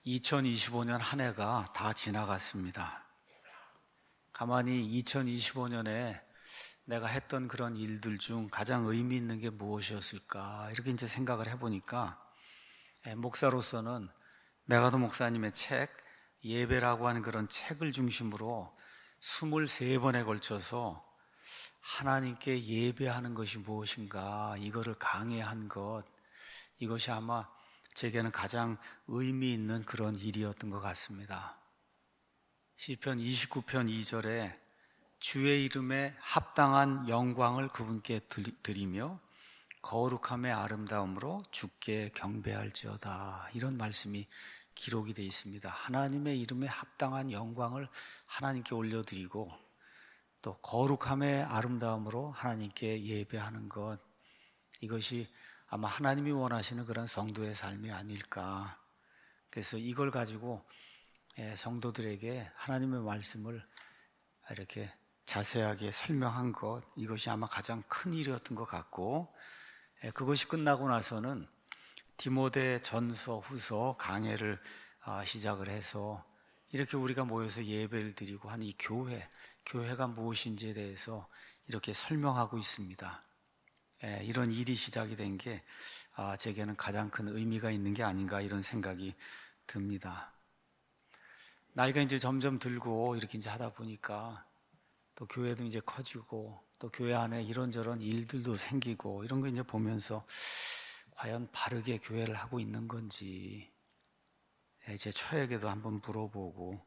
2025년 한 해가 다 지나갔습니다. 가만히 2025년에 내가 했던 그런 일들 중 가장 의미 있는 게 무엇이었을까 이렇게 이제 생각을 해보니까 목사로서는 메가도 목사님의 책 예배라고 하는 그런 책을 중심으로 23번에 걸쳐서 하나님께 예배하는 것이 무엇인가 이거를 강해한 것, 이것이 아마 제게는 가장 의미 있는 그런 일이었던 것 같습니다. 시편 29편 2절에 주의 이름에 합당한 영광을 그분께 드리며 거룩함의 아름다움으로 주께 경배할지어다, 이런 말씀이 기록이 되어 있습니다. 하나님의 이름에 합당한 영광을 하나님께 올려드리고 또 거룩함의 아름다움으로 하나님께 예배하는 것, 이것이 아마 하나님이 원하시는 그런 성도의 삶이 아닐까. 그래서 이걸 가지고 성도들에게 하나님의 말씀을 이렇게 자세하게 설명한 것, 이것이 아마 가장 큰 일이었던 것 같고, 그것이 끝나고 나서는 디모데 전서 후서 강해를 시작을 해서 이렇게 우리가 모여서 예배를 드리고 한 이 교회가 무엇인지에 대해서 이렇게 설명하고 있습니다. 이런 일이 시작이 된 게 제게는 가장 큰 의미가 있는 게 아닌가 이런 생각이 듭니다. 나이가 이제 점점 들고 이렇게 이제 하다 보니까 또 교회도 이제 커지고 또 교회 안에 이런저런 일들도 생기고 이런 거 이제 보면서 과연 바르게 교회를 하고 있는 건지 제 처에게도 한번 물어보고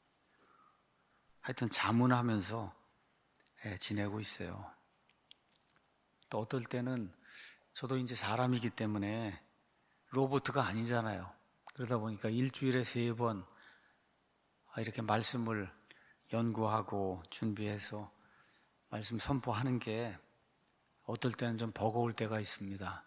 하여튼 자문하면서 지내고 있어요. 또 어떨 때는 저도 이제 사람이기 때문에 로봇가 아니잖아요. 그러다 보니까 일주일에 3번 이렇게 말씀을 연구하고 준비해서 말씀 선포하는 게 어떨 때는 좀 버거울 때가 있습니다.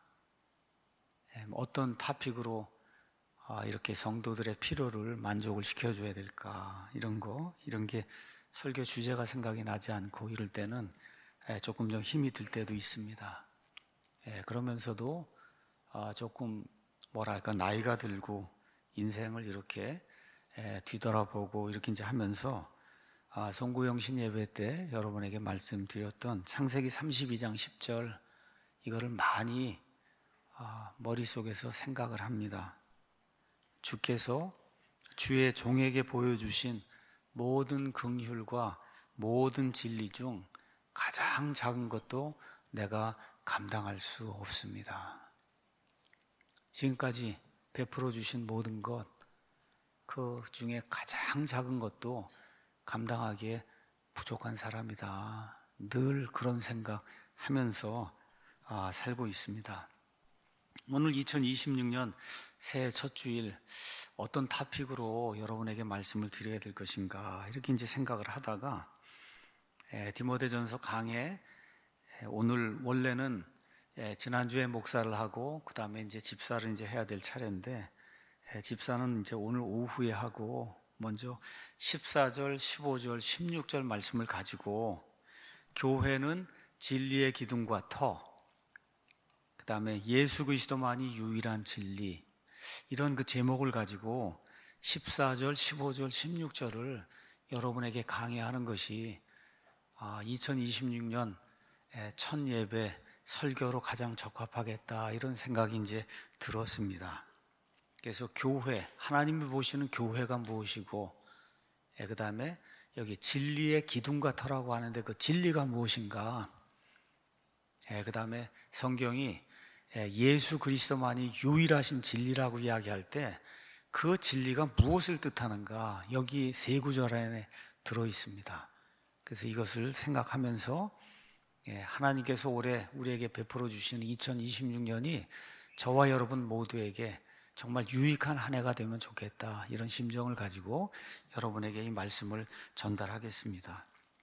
어떤 토픽으로 이렇게 성도들의 필요를 만족을 시켜줘야 될까, 이런 게 설교 주제가 생각이 나지 않고 이럴 때는 조금 좀 힘이 들 때도 있습니다. 그러면서도 조금 뭐랄까 나이가 들고 인생을 이렇게 뒤돌아보고 이렇게 이제 하면서 송구영신 예배 때 여러분에게 말씀드렸던 창세기 32장 10절 이거를 많이 머릿속에서 생각을 합니다. 주께서 주의 종에게 보여주신 모든 긍휼과 모든 진리 중 가장 작은 것도 내가 감당할 수 없습니다. 지금까지 베풀어 주신 모든 것, 그 중에 가장 작은 것도 감당하기에 부족한 사람이다. 늘 그런 생각하면서 살고 있습니다. 오늘 2026년 새해 첫 주일 어떤 토픽으로 여러분에게 말씀을 드려야 될 것인가 이렇게 이제 생각을 하다가 디모데전서 강해 오늘 원래는 지난주에 목사를 하고 그 다음에 이제 집사를 이제 해야 될 차례인데 집사는 이제 오늘 오후에 하고 먼저 14절, 15절, 16절 말씀을 가지고 교회는 진리의 기둥과 터, 그 다음에 예수 그리스도만이 유일한 진리, 이런 그 제목을 가지고 14절, 15절, 16절을 여러분에게 강해하는 것이 2026년 첫 예배 설교로 가장 적합하겠다 이런 생각이 이제 들었습니다. 그래서 교회, 하나님이 보시는 교회가 무엇이고 그 다음에 여기 진리의 기둥과 터라고 하는데 그 진리가 무엇인가, 그 다음에 성경이 예수 그리스도만이 유일하신 진리라고 이야기할 때 그 진리가 무엇을 뜻하는가, 여기 3구절 안에 들어있습니다. 그래서 이것을 생각하면서 하나님께서 올해 우리에게 베풀어 주시는 2026년이 저와 여러분 모두에게 정말 유익한 한 해가 되면 좋겠다, 이런 심정을 가지고 여러분에게 이 말씀을 전달하겠습니다.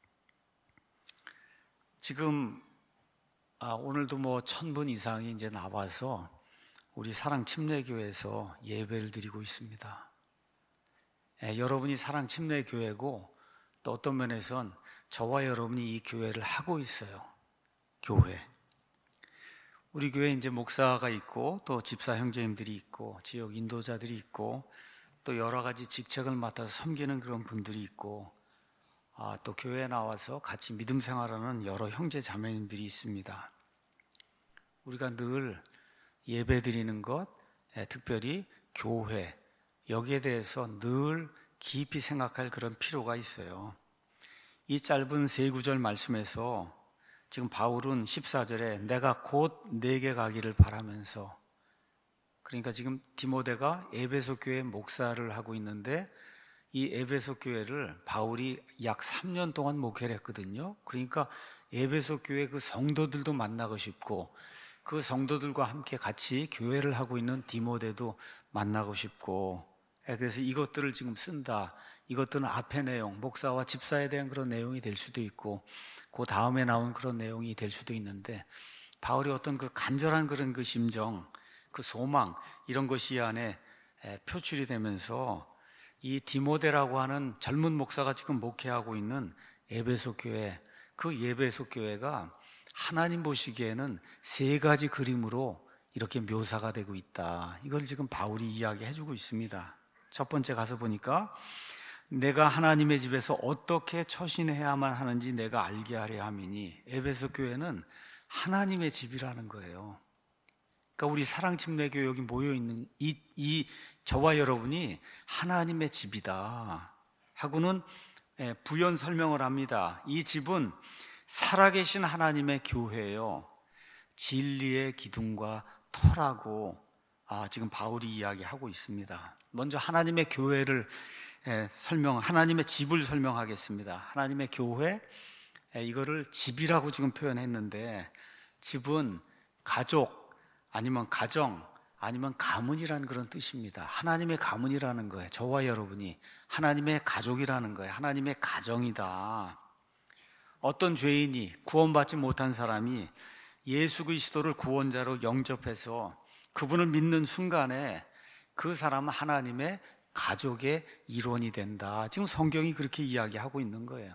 지금 오늘도 1000분 이상이 이제 나와서 우리 사랑침례교회에서 예배를 드리고 있습니다. 여러분이 사랑침례교회고 또 어떤 면에선 저와 여러분이 이 교회를 하고 있어요. 교회. 우리 교회에 이제 목사가 있고 또 집사 형제님들이 있고 지역 인도자들이 있고 또 여러 가지 직책을 맡아서 섬기는 그런 분들이 있고, 또 교회에 나와서 같이 믿음 생활하는 여러 형제 자매님들이 있습니다. 우리가 늘 예배 드리는 것, 특별히 교회, 여기에 대해서 늘 깊이 생각할 그런 필요가 있어요. 이 짧은 세 구절 말씀에서 지금 바울은 14절에 내가 곧 내게 가기를 바라면서, 그러니까 지금 디모데가 에베소 교회 목사를 하고 있는데 이 에베소 교회를 바울이 약 3년 동안 목회를 했거든요. 그러니까 에베소 교회 그 성도들도 만나고 싶고, 그 성도들과 함께 같이 교회를 하고 있는 디모데도 만나고 싶고, 그래서 이것들을 지금 쓴다. 이것들은 앞의 내용, 목사와 집사에 대한 그런 내용이 될 수도 있고, 그 다음에 나온 그런 내용이 될 수도 있는데, 바울이 어떤 그 간절한 그런 그 심정, 그 소망, 이런 것이 이 안에 표출이 되면서 이 디모데라고 하는 젊은 목사가 지금 목회하고 있는 에베소 교회, 그 에베소 교회가 하나님 보시기에는 세 가지 그림으로 이렇게 묘사가 되고 있다. 이걸 지금 바울이 이야기해 주고 있습니다. 첫 번째 가서 보니까 내가 하나님의 집에서 어떻게 처신해야만 하는지 내가 알게 하려 함이니, 에베소 교회는 하나님의 집이라는 거예요. 그러니까 우리 사랑침례교회 여기 모여있는 저와 여러분이 하나님의 집이다 하고는 부연 설명을 합니다. 이 집은 살아계신 하나님의 교회예요. 진리의 기둥과 터라고 지금 바울이 이야기하고 있습니다. 먼저 하나님의 교회를 하나님의 집을 설명하겠습니다. 하나님의 교회, 이거를 집이라고 지금 표현했는데, 집은 가족 아니면 가정 아니면 가문이라는 그런 뜻입니다. 하나님의 가문이라는 거예요. 저와 여러분이 하나님의 가족이라는 거예요. 하나님의 가정이다. 어떤 죄인이, 구원받지 못한 사람이 예수 그리스도를 구원자로 영접해서 그분을 믿는 순간에 그 사람은 하나님의 가족의 일원이 된다. 지금 성경이 그렇게 이야기하고 있는 거예요.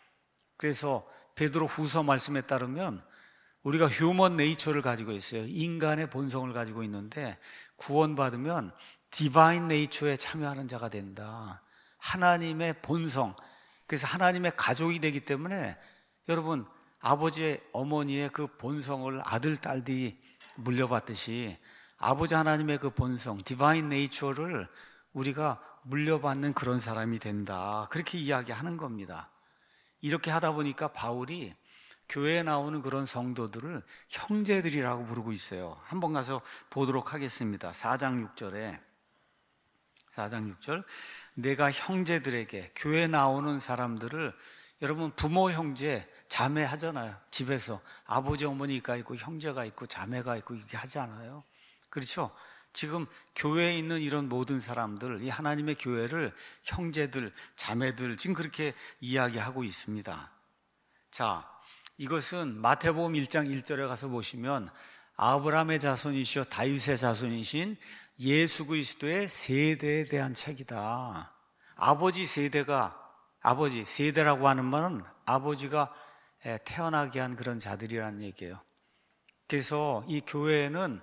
그래서 베드로 후서 말씀에 따르면 우리가 휴먼 네이처를 가지고 있어요. 인간의 본성을 가지고 있는데, 구원받으면 디바인 네이처에 참여하는 자가 된다. 하나님의 본성, 그래서 하나님의 가족이 되기 때문에 여러분, 아버지의 어머니의 그 본성을 아들 딸들이 물려받듯이 아버지 하나님의 그 본성, 디바인 네이처를 우리가 물려받는 그런 사람이 된다. 그렇게 이야기하는 겁니다. 이렇게 하다 보니까 바울이 교회에 나오는 그런 성도들을 형제들이라고 부르고 있어요. 한번 가서 보도록 하겠습니다. 4장 6절에 4장 6절, 내가 형제들에게, 교회에 나오는 사람들을, 여러분 부모 형제 자매 하잖아요. 집에서 아버지 어머니가 있고 형제가 있고 자매가 있고 이렇게 하지 않아요? 그렇죠? 지금 교회에 있는 이런 모든 사람들, 이 하나님의 교회를 형제들, 자매들, 지금 그렇게 이야기하고 있습니다. 자, 이것은 마태복음 1장 1절에 가서 보시면 아브라함의 자손이시오 다윗의 자손이신 예수 그리스도의 세대에 대한 책이다. 세대라고 하는 말은 아버지가 태어나게 한 그런 자들이라는 얘기예요. 그래서 이 교회에는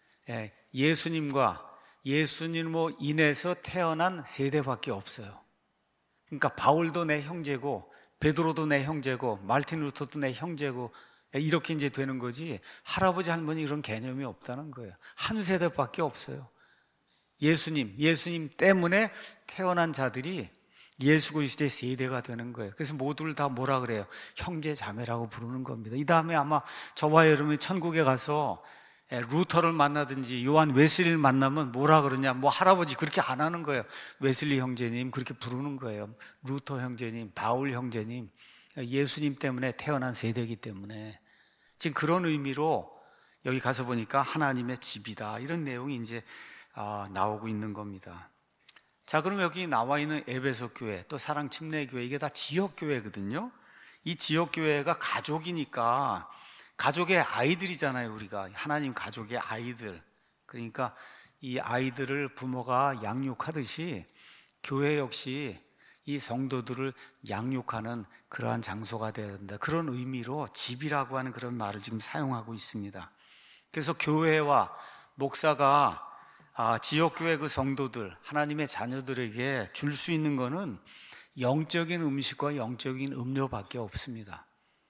예수님으로 인해서 태어난 세대밖에 없어요. 그러니까 바울도 내 형제고, 베드로도 내 형제고, 말틴 루터도 내 형제고, 이렇게 이제 되는 거지, 할아버지 할머니 이런 개념이 없다는 거예요. 한 세대밖에 없어요. 예수님 때문에 태어난 자들이 예수 그리스도의 세대가 되는 거예요. 그래서 모두를 다 뭐라 그래요? 형제 자매라고 부르는 겁니다. 이 다음에 아마 저와 여러분이 천국에 가서 루터를 만나든지 요한 웨슬리를 만나면 뭐라 그러냐, 할아버지 그렇게 안 하는 거예요. 웨슬리 형제님 그렇게 부르는 거예요. 루터 형제님, 바울 형제님, 예수님 때문에 태어난 세대이기 때문에. 지금 그런 의미로 여기 가서 보니까 하나님의 집이다, 이런 내용이 이제 나오고 있는 겁니다. 자, 그럼 여기 나와 있는 에베소 교회, 또 사랑 침례교회, 이게 다 지역교회거든요. 이 지역교회가 가족이니까, 가족의 아이들이잖아요. 우리가 하나님 가족의 아이들. 그러니까 이 아이들을 부모가 양육하듯이 교회 역시 이 성도들을 양육하는 그러한 장소가 되어야 된다. 그런 의미로 집이라고 하는 그런 말을 지금 사용하고 있습니다. 그래서 교회와 목사가 지역교회 그 성도들, 하나님의 자녀들에게 줄 수 있는 거는 영적인 음식과 영적인 음료밖에 없습니다.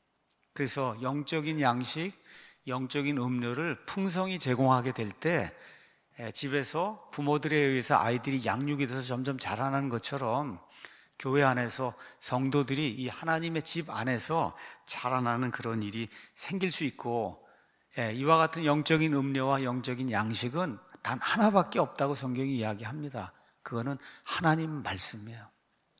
그래서 영적인 양식, 영적인 음료를 풍성히 제공하게 될 때 집에서 부모들에 의해서 아이들이 양육이 돼서 점점 자라나는 것처럼 교회 안에서 성도들이 이 하나님의 집 안에서 자라나는 그런 일이 생길 수 있고, 이와 같은 영적인 음료와 영적인 양식은 단 하나밖에 없다고 성경이 이야기합니다. 그거는 하나님 말씀이에요.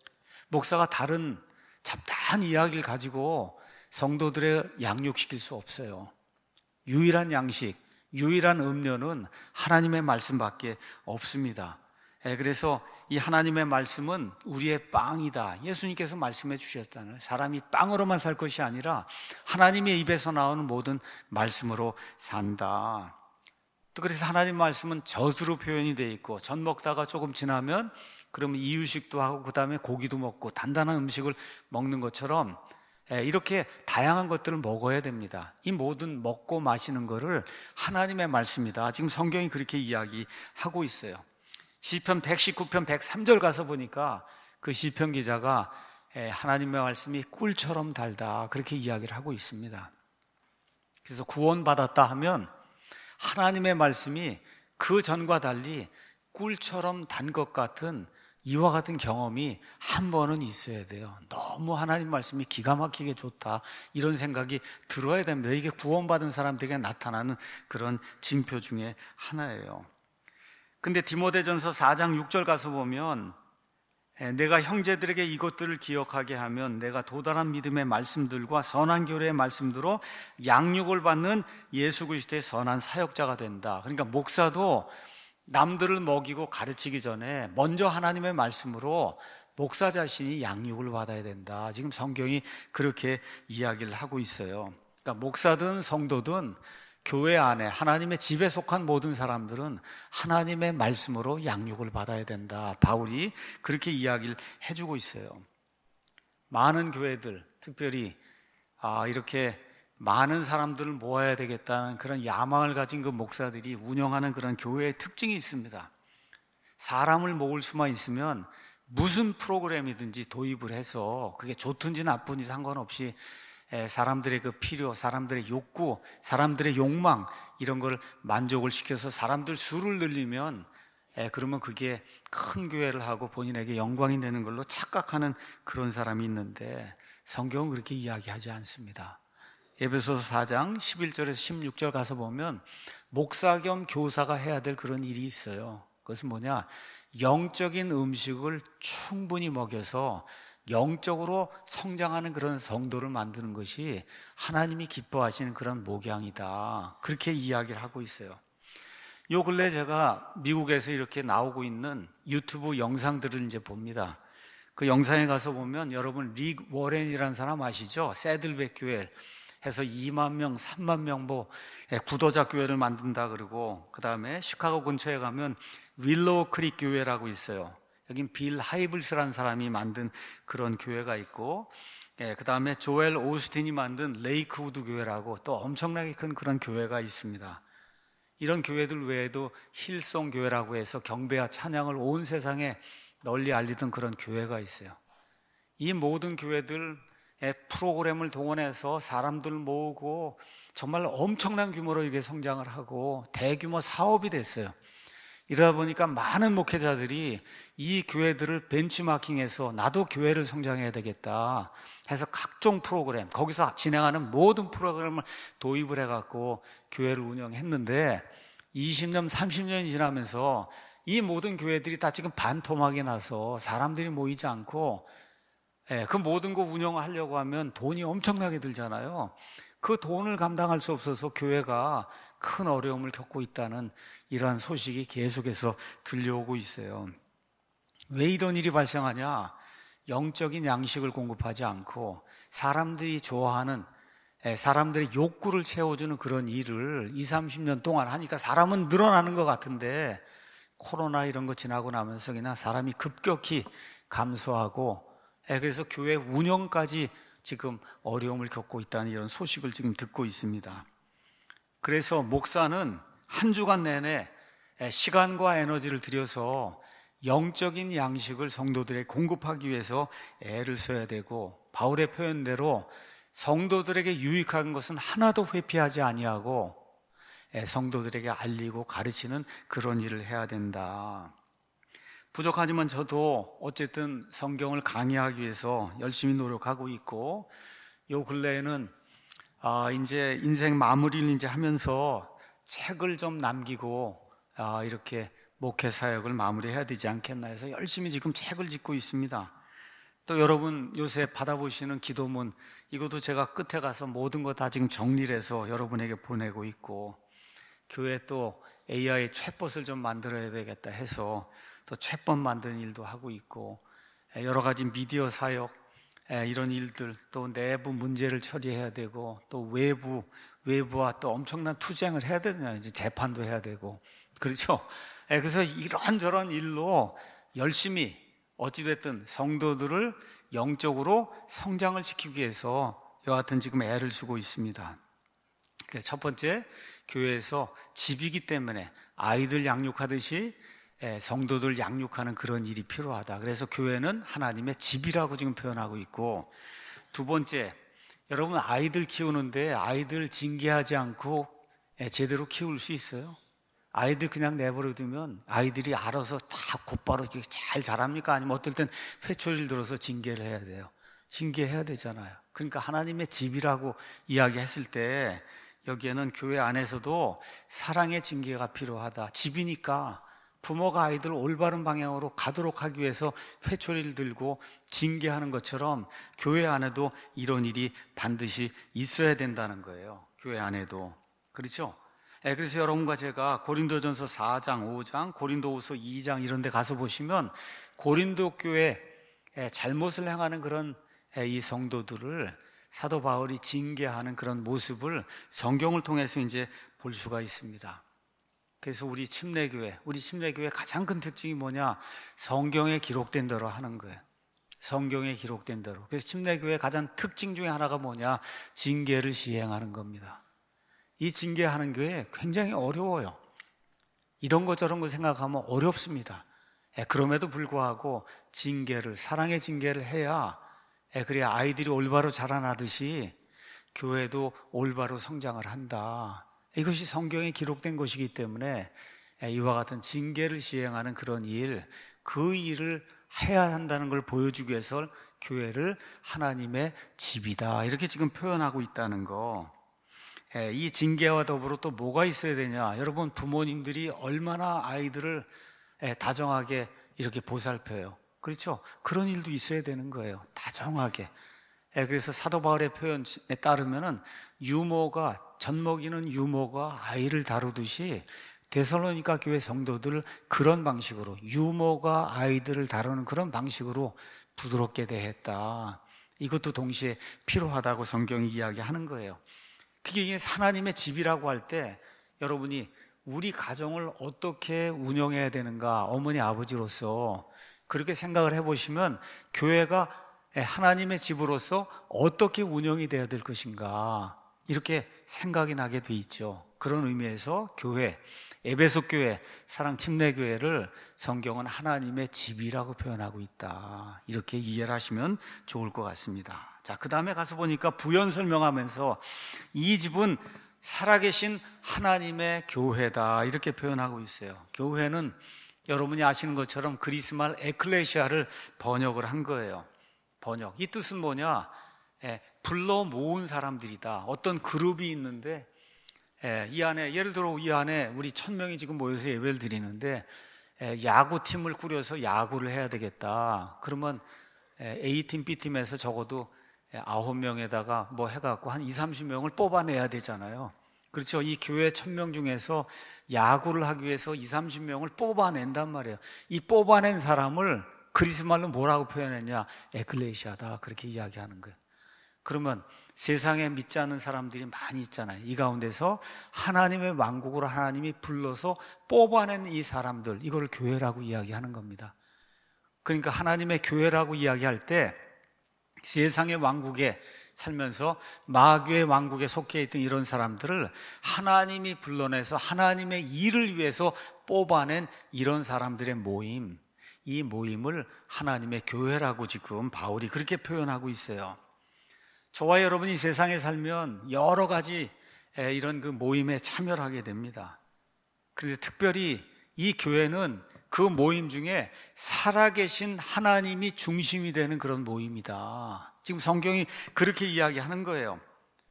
목사가 다른 잡다한 이야기를 가지고 성도들을 양육시킬 수 없어요. 유일한 양식, 유일한 음료는 하나님의 말씀밖에 없습니다. 그래서 이 하나님의 말씀은 우리의 빵이다. 예수님께서 말씀해 주셨잖아요. 사람이 빵으로만 살 것이 아니라 하나님의 입에서 나오는 모든 말씀으로 산다. 또 그래서 하나님 말씀은 젖으로 표현이 되어 있고, 젖 먹다가 조금 지나면 그러면 이유식도 하고 그 다음에 고기도 먹고 단단한 음식을 먹는 것처럼 이렇게 다양한 것들을 먹어야 됩니다. 이 모든 먹고 마시는 거를 하나님의 말씀이다. 지금 성경이 그렇게 이야기하고 있어요. 시편 119편 103절 가서 보니까 그 시편 기자가 하나님의 말씀이 꿀처럼 달다 그렇게 이야기를 하고 있습니다. 그래서 구원받았다 하면 하나님의 말씀이 그 전과 달리 꿀처럼 단 것 같은 이와 같은 경험이 한 번은 있어야 돼요. 너무 하나님 말씀이 기가 막히게 좋다 이런 생각이 들어야 됩니다. 이게 구원받은 사람들에게 나타나는 그런 징표 중에 하나예요. 근데 디모데전서 4장 6절 가서 보면 내가 형제들에게 이것들을 기억하게 하면 내가 도달한 믿음의 말씀들과 선한 교례의 말씀대로 양육을 받는 예수 그리스도의 선한 사역자가 된다. 그러니까 목사도 남들을 먹이고 가르치기 전에 먼저 하나님의 말씀으로 목사 자신이 양육을 받아야 된다. 지금 성경이 그렇게 이야기를 하고 있어요. 그러니까 목사든 성도든 교회 안에 하나님의 집에 속한 모든 사람들은 하나님의 말씀으로 양육을 받아야 된다. 바울이 그렇게 이야기를 해주고 있어요. 많은 교회들, 특별히 이렇게 많은 사람들을 모아야 되겠다는 그런 야망을 가진 그 목사들이 운영하는 그런 교회의 특징이 있습니다. 사람을 모을 수만 있으면 무슨 프로그램이든지 도입을 해서 그게 좋든지 나쁜지 상관없이 사람들의 그 필요, 사람들의 욕구, 사람들의 욕망 이런 걸 만족을 시켜서 사람들 수를 늘리면 그러면 그게 큰 교회를 하고 본인에게 영광이 되는 걸로 착각하는 그런 사람이 있는데 성경은 그렇게 이야기하지 않습니다. 에베소서 4장 11절에서 16절 가서 보면 목사 겸 교사가 해야 될 그런 일이 있어요. 그것은 뭐냐? 영적인 음식을 충분히 먹여서 영적으로 성장하는 그런 성도를 만드는 것이 하나님이 기뻐하시는 그런 목양이다. 그렇게 이야기를 하고 있어요. 요 근래 제가 미국에서 이렇게 나오고 있는 유튜브 영상들을 이제 봅니다. 그 영상에 가서 보면 여러분 릭 워렌이라는 사람 아시죠? 새들백 교회 해서 2만 명, 3만 명 구도자 교회를 만든다 그러고, 그 다음에 시카고 근처에 가면 윌로우 크릭 교회라고 있어요. 여긴 빌 하이블스라는 사람이 만든 그런 교회가 있고, 그 다음에 조엘 오스틴이 만든 레이크우드 교회라고 또 엄청나게 큰 그런 교회가 있습니다. 이런 교회들 외에도 힐송 교회라고 해서 경배와 찬양을 온 세상에 널리 알리던 그런 교회가 있어요. 이 모든 교회들 프로그램을 동원해서 사람들 모으고 정말 엄청난 규모로 이게 성장을 하고 대규모 사업이 됐어요. 이러다 보니까 많은 목회자들이 이 교회들을 벤치마킹해서 나도 교회를 성장해야 되겠다 해서 각종 프로그램, 거기서 진행하는 모든 프로그램을 도입을 해갖고 교회를 운영했는데 20년, 30년이 지나면서 이 모든 교회들이 다 지금 반토막이 나서 사람들이 모이지 않고 그 모든 거 운영하려고 하면 돈이 엄청나게 들잖아요. 그 돈을 감당할 수 없어서 교회가 큰 어려움을 겪고 있다는 이러한 소식이 계속해서 들려오고 있어요. 왜 이런 일이 발생하냐? 영적인 양식을 공급하지 않고 사람들이 좋아하는 사람들의 욕구를 채워주는 그런 일을 20, 30년 동안 하니까 사람은 늘어나는 것 같은데 코로나 이런 거 지나고 나면서 그냥 사람이 급격히 감소하고 그래서 교회 운영까지 지금 어려움을 겪고 있다는 이런 소식을 지금 듣고 있습니다. 그래서 목사는 한 주간 내내 시간과 에너지를 들여서 영적인 양식을 성도들에게 공급하기 위해서 애를 써야 되고, 바울의 표현대로 성도들에게 유익한 것은 하나도 회피하지 아니하고 성도들에게 알리고 가르치는 그런 일을 해야 된다. 부족하지만 저도 어쨌든 성경을 강의하기 위해서 열심히 노력하고 있고, 요 근래에는 이제 인생 마무리를 이제 하면서 책을 좀 남기고 이렇게 목회 사역을 마무리해야 되지 않겠나 해서 열심히 지금 책을 짓고 있습니다. 또 여러분 요새 받아보시는 기도문, 이것도 제가 끝에 가서 모든 거 다 지금 정리를 해서 여러분에게 보내고 있고, 교회 또 AI 챗봇을 좀 만들어야 되겠다 해서 또 챗봇 만드는 일도 하고 있고, 여러 가지 미디어 사역, 이런 일들, 또 내부 문제를 처리해야 되고, 또 외부와 또 엄청난 투쟁을 해야 되잖아요. 이제 재판도 해야 되고, 그렇죠? 그래서 이런저런 일로 열심히 어찌됐든 성도들을 영적으로 성장을 시키기 위해서 여하튼 지금 애를 쓰고 있습니다. 그래서 첫 번째, 교회에서 집이기 때문에 아이들 양육하듯이 성도들 양육하는 그런 일이 필요하다. 그래서 교회는 하나님의 집이라고 지금 표현하고 있고, 두 번째, 여러분 아이들 키우는데 아이들 징계하지 않고 제대로 키울 수 있어요? 아이들 그냥 내버려 두면 아이들이 알아서 다 곧바로 잘 자랍니까? 아니면 어떨 땐 회초리를 들어서 징계를 해야 돼요. 징계해야 되잖아요. 그러니까 하나님의 집이라고 이야기했을 때 여기에는 교회 안에서도 사랑의 징계가 필요하다. 집이니까 부모가 아이들을 올바른 방향으로 가도록 하기 위해서 회초리를 들고 징계하는 것처럼 교회 안에도 이런 일이 반드시 있어야 된다는 거예요. 교회 안에도. 그렇죠? 그래서 여러분과 제가 고린도전서 4장, 5장, 고린도후서 2장 이런 데 가서 보시면 고린도 교회 잘못을 행하는 그런 이 성도들을 사도 바울이 징계하는 그런 모습을 성경을 통해서 이제 볼 수가 있습니다. 그래서 우리 침례교회 가장 큰 특징이 뭐냐? 성경에 기록된 대로 하는 거예요. 성경에 기록된 대로. 그래서 침례교회 가장 특징 중에 하나가 뭐냐? 징계를 시행하는 겁니다. 이 징계하는 게 굉장히 어려워요. 이런 거 저런 거 생각하면 어렵습니다. 그럼에도 불구하고 사랑의 징계를 해야 그래야 아이들이 올바로 자라나듯이 교회도 올바로 성장을 한다. 이것이 성경에 기록된 것이기 때문에 이와 같은 징계를 시행하는 그런 일, 그 일을 해야 한다는 걸 보여주기 위해서 교회를 하나님의 집이다 이렇게 지금 표현하고 있다는 거. 이 징계와 더불어 또 뭐가 있어야 되냐? 여러분 부모님들이 얼마나 아이들을 다정하게 이렇게 보살펴요. 그렇죠? 그런 일도 있어야 되는 거예요. 다정하게. 그래서 사도 바울의 표현에 따르면은 젖먹이는 유모가 아이를 다루듯이 데살로니가 교회 성도들을 그런 방식으로, 유모가 아이들을 다루는 그런 방식으로 부드럽게 대했다. 이것도 동시에 필요하다고 성경이 이야기하는 거예요. 그게 하나님의 집이라고 할 때 여러분이 우리 가정을 어떻게 운영해야 되는가, 어머니 아버지로서 그렇게 생각을 해보시면 교회가 하나님의 집으로서 어떻게 운영이 돼야 될 것인가 이렇게 생각이 나게 돼 있죠. 그런 의미에서 교회, 에베소 교회, 사랑 침례교회를 성경은 하나님의 집이라고 표현하고 있다. 이렇게 이해를 하시면 좋을 것 같습니다. 자, 그 다음에 가서 보니까 부연 설명하면서 이 집은 살아계신 하나님의 교회다 이렇게 표현하고 있어요. 교회는 여러분이 아시는 것처럼 그리스말 에클레시아를 번역을 한 거예요. 번역. 이 뜻은 뭐냐? 불러 모은 사람들이다. 어떤 그룹이 있는데 이 안에, 예를 들어 이 안에 우리 1000명이 지금 모여서 예배를 드리는데 야구팀을 꾸려서 야구를 해야 되겠다. 그러면 A팀, B팀에서 적어도 9명에다가 뭐 해갖고 한 20-30명을 뽑아내야 되잖아요. 그렇죠. 이 교회 1000명 중에서 야구를 하기 위해서 20-30명을 뽑아낸단 말이에요. 이 뽑아낸 사람을 그리스말로 뭐라고 표현했냐? 에클레시아다. 그렇게 이야기하는 거예요. 그러면 세상에 믿지 않는 사람들이 많이 있잖아요. 이 가운데서 하나님의 왕국으로 하나님이 불러서 뽑아낸 이 사람들, 이걸 교회라고 이야기하는 겁니다. 그러니까 하나님의 교회라고 이야기할 때 세상의 왕국에 살면서 마귀의 왕국에 속해 있던 이런 사람들을 하나님이 불러내서 하나님의 일을 위해서 뽑아낸 이런 사람들의 모임, 이 모임을 하나님의 교회라고 지금 바울이 그렇게 표현하고 있어요. 저와 여러분이 세상에 살면 여러 가지 이런 그 모임에 참여를 하게 됩니다. 그런데 특별히 이 교회는 그 모임 중에 살아계신 하나님이 중심이 되는 그런 모임이다. 지금 성경이 그렇게 이야기하는 거예요.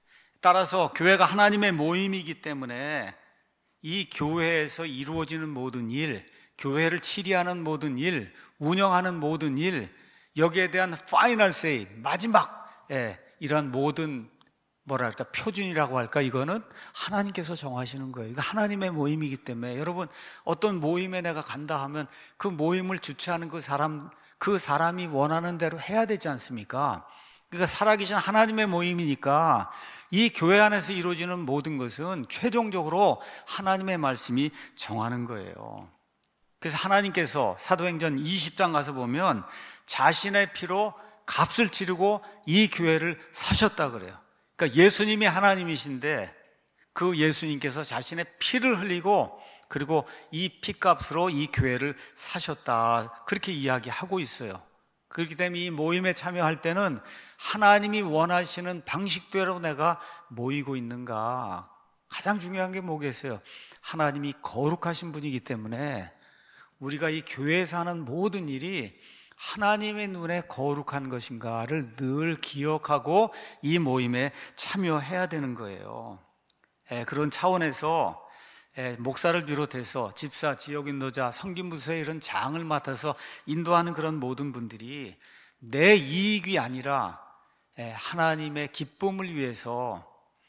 따라서 교회가 하나님의 모임이기 때문에 이 교회에서 이루어지는 모든 일, 교회를 치리하는 모든 일, 운영하는 모든 일, 여기에 대한 파이널 세이, 마지막 이런 모든 뭐랄까 표준이라고 할까, 이거는 하나님께서 정하시는 거예요. 이거 하나님의 모임이기 때문에 여러분, 어떤 모임에 내가 간다 하면 그 모임을 주최하는 그 사람이 원하는 대로 해야 되지 않습니까? 그러니까 살아계신 하나님의 모임이니까 이 교회 안에서 이루어지는 모든 것은 최종적으로 하나님의 말씀이 정하는 거예요. 그래서 하나님께서 사도행전 20장 가서 보면 자신의 피로 값을 치르고 이 교회를 사셨다 그래요. 그러니까 예수님이 하나님이신데 그 예수님께서 자신의 피를 흘리고 그리고 이 피값으로 이 교회를 사셨다, 그렇게 이야기하고 있어요. 그렇기 때문에 이 모임에 참여할 때는 하나님이 원하시는 방식대로 내가 모이고 있는가, 가장 중요한 게 뭐겠어요? 하나님이 거룩하신 분이기 때문에 우리가 이 교회에서 하는 모든 일이 하나님의 눈에 거룩한 것인가를 늘 기억하고 이 모임에 참여해야 되는 거예요. 그런 차원에서 목사를 비롯해서 집사, 지역인도자, 성김부서의 이런 장을 맡아서 인도하는 그런 모든 분들이 내 이익이 아니라 하나님의 기쁨을 위해서,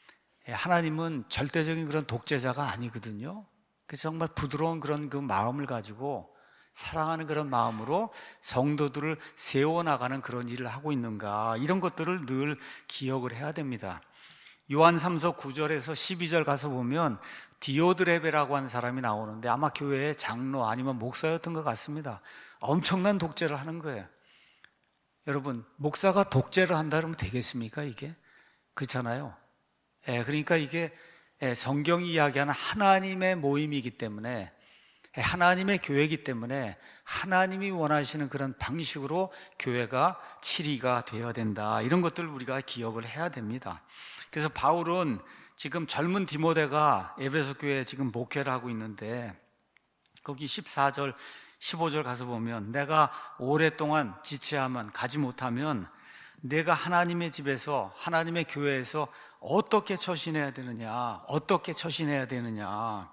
하나님은 절대적인 그런 독재자가 아니거든요. 그래서 정말 부드러운 그런 그 마음을 가지고 사랑하는 그런 마음으로 성도들을 세워나가는 그런 일을 하고 있는가, 이런 것들을 늘 기억을 해야 됩니다. 요한 3서 9절에서 12절 가서 보면 디오드레베라고 하는 사람이 나오는데 아마 교회의 장로 아니면 목사였던 것 같습니다. 엄청난 독재를 하는 거예요. 여러분, 목사가 독재를 한다 그러면 되겠습니까? 이게 그렇잖아요. 그러니까 이게 성경이 이야기하는 하나님의 모임이기 때문에, 하나님의 교회이기 때문에 하나님이 원하시는 그런 방식으로 교회가 치리가 되어야 된다, 이런 것들을 우리가 기억을 해야 됩니다. 그래서 바울은 지금 젊은 디모데가 에베소 교회에 지금 목회를 하고 있는데 거기 14절 15절 가서 보면 내가 오랫동안 지체하면 가지 못하면 내가 하나님의 집에서, 하나님의 교회에서 어떻게 처신해야 되느냐, 어떻게 처신해야 되느냐.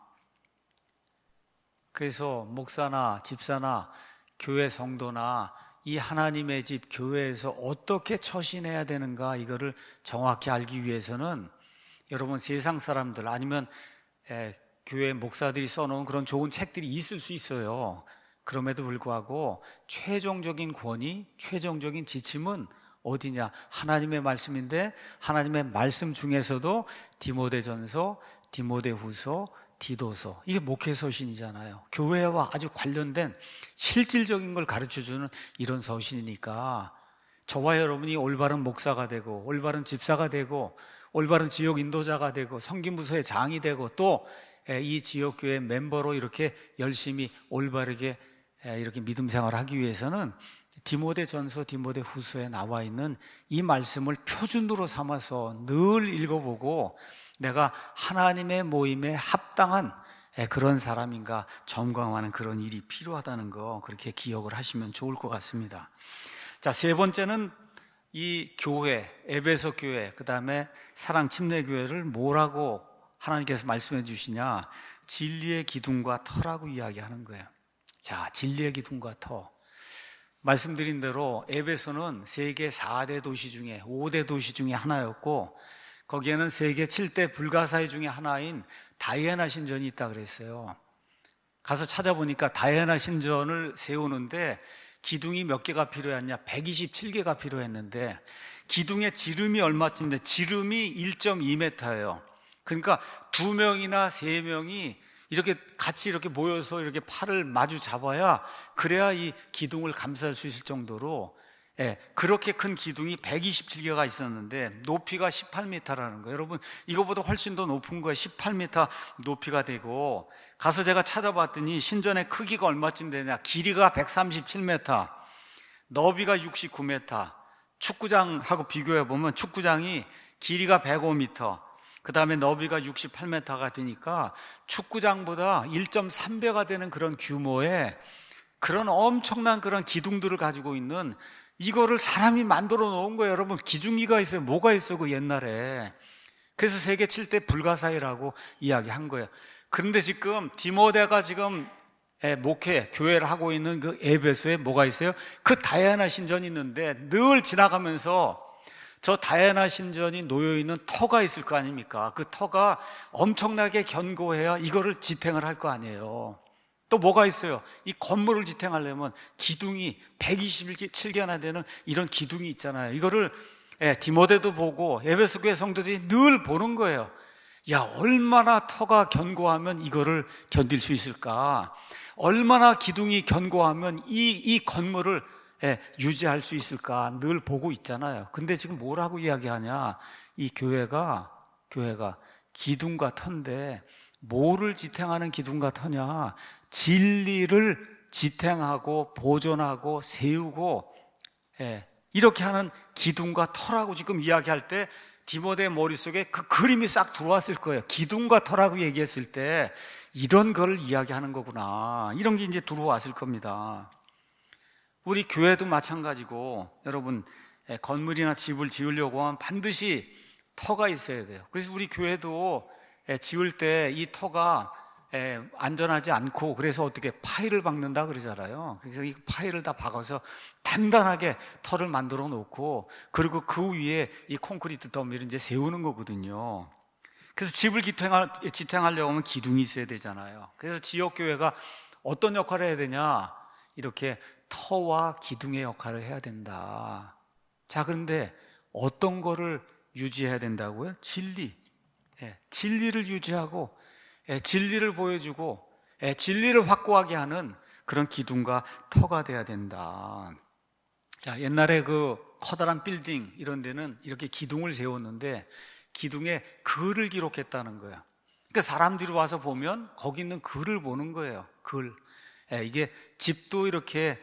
그래서 목사나 집사나 교회 성도나 이 하나님의 집 교회에서 어떻게 처신해야 되는가, 이거를 정확히 알기 위해서는 여러분, 세상 사람들 아니면 교회 목사들이 써놓은 그런 좋은 책들이 있을 수 있어요. 그럼에도 불구하고 최종적인 권위, 최종적인 지침은 어디냐? 하나님의 말씀인데 하나님의 말씀 중에서도 디모데전서, 디모데후서, 디도서, 이게 목회서신이잖아요. 교회와 아주 관련된 실질적인 걸 가르쳐주는 이런 서신이니까 저와 여러분이 올바른 목사가 되고 올바른 집사가 되고 올바른 지역 인도자가 되고 성김부서의 장이 되고 또 이 지역교회 멤버로 이렇게 열심히 올바르게 이렇게 믿음 생활을 하기 위해서는 디모데전서, 디모데후서에 나와 있는 이 말씀을 표준으로 삼아서 늘 읽어보고 내가 하나님의 모임에 합당한 그런 사람인가 점검하는 그런 일이 필요하다는 거, 그렇게 기억을 하시면 좋을 것 같습니다. 자, 세 번째는 이 교회, 에베소 교회, 그 다음에 사랑 침례교회를 뭐라고 하나님께서 말씀해 주시냐? 진리의 기둥과 터라고 이야기하는 거예요. 자, 진리의 기둥과 터. 말씀드린 대로 에베소는 세계 4대 도시 중에 5대 도시 중에 하나였고 거기에는 세계 7대 불가사의 중에 하나인 다이애나 신전이 있다 그랬어요. 가서 찾아보니까 다이애나 신전을 세우는데 기둥이 몇 개가 필요했냐? 127개가 필요했는데 기둥의 지름이 얼마쯤인데 지름이 1.2m예요. 그러니까 2명이나 3명이 이렇게 같이 이렇게 모여서 이렇게 팔을 마주 잡아야 그래야 이 기둥을 감쌀 수 있을 정도로 그렇게 큰 기둥이 127개가 있었는데 높이가 18m라는 거예요. 여러분, 이거보다 훨씬 더 높은 거예요. 18m 높이가 되고, 가서 제가 찾아봤더니 신전의 크기가 얼마쯤 되냐, 길이가 137m, 너비가 69m. 축구장하고 비교해보면 축구장이 길이가 105m, 그 다음에 너비가 68m가 되니까 축구장보다 1.3배가 되는 그런 규모의 그런 엄청난 그런 기둥들을 가지고 있는, 이거를 사람이 만들어 놓은 거예요. 여러분, 기둥이가 있어요. 뭐가 있어요, 그 옛날에. 그래서 세계 7대 불가사의라고 이야기한 거예요. 그런데 지금 디모데가 지금 목회, 교회를 하고 있는 그 에베소에 뭐가 있어요? 그 다이아나 신전이 있는데 늘 지나가면서 저 다이아나 신전이 놓여있는 터가 있을 거 아닙니까? 그 터가 엄청나게 견고해야 이거를 지탱을 할 거 아니에요. 또 뭐가 있어요? 이 건물을 지탱하려면 기둥이 127개나 되는 이런 기둥이 있잖아요. 이거를 디모데도 보고 에베소 교회 성도들이 늘 보는 거예요. 야, 얼마나 터가 견고하면 이거를 견딜 수 있을까? 얼마나 기둥이 견고하면 이 건물을 유지할 수 있을까? 늘 보고 있잖아요. 근데 지금 뭐라고 이야기하냐? 이 교회가 기둥과 터인데, 뭐를 지탱하는 기둥과 터냐? 진리를 지탱하고 보존하고 세우고 이렇게 하는 기둥과 터라고 지금 이야기할 때 디모데의 머릿속에 그 그림이 싹 들어왔을 거예요. 기둥과 터라고 얘기했을 때 이런 걸 이야기하는 거구나, 이런 게 이제 들어왔을 겁니다. 우리 교회도 마찬가지고, 여러분, 건물이나 집을 지으려고 하면 반드시 터가 있어야 돼요. 그래서 우리 교회도 지을 때 이 터가 안전하지 않고, 그래서 어떻게 파일을 박는다 그러잖아요. 그래서 이 파일을 다 박아서 단단하게 터를 만들어 놓고, 그리고 그 위에 이 콘크리트 더미를 이제 세우는 거거든요. 그래서 집을 지탱하려고 하면 기둥이 있어야 되잖아요. 그래서 지역교회가 어떤 역할을 해야 되냐, 이렇게 터와 기둥의 역할을 해야 된다. 자, 그런데 어떤 거를 유지해야 된다고요? 진리. 진리를 유지하고, 진리를 보여주고, 진리를 확고하게 하는 그런 기둥과 터가 돼야 된다. 자, 옛날에 그 커다란 빌딩 이런 데는 이렇게 기둥을 세웠는데 기둥에 글을 기록했다는 거예요. 그러니까 사람들이 와서 보면 거기 있는 글을 보는 거예요. 글. 이게 집도 이렇게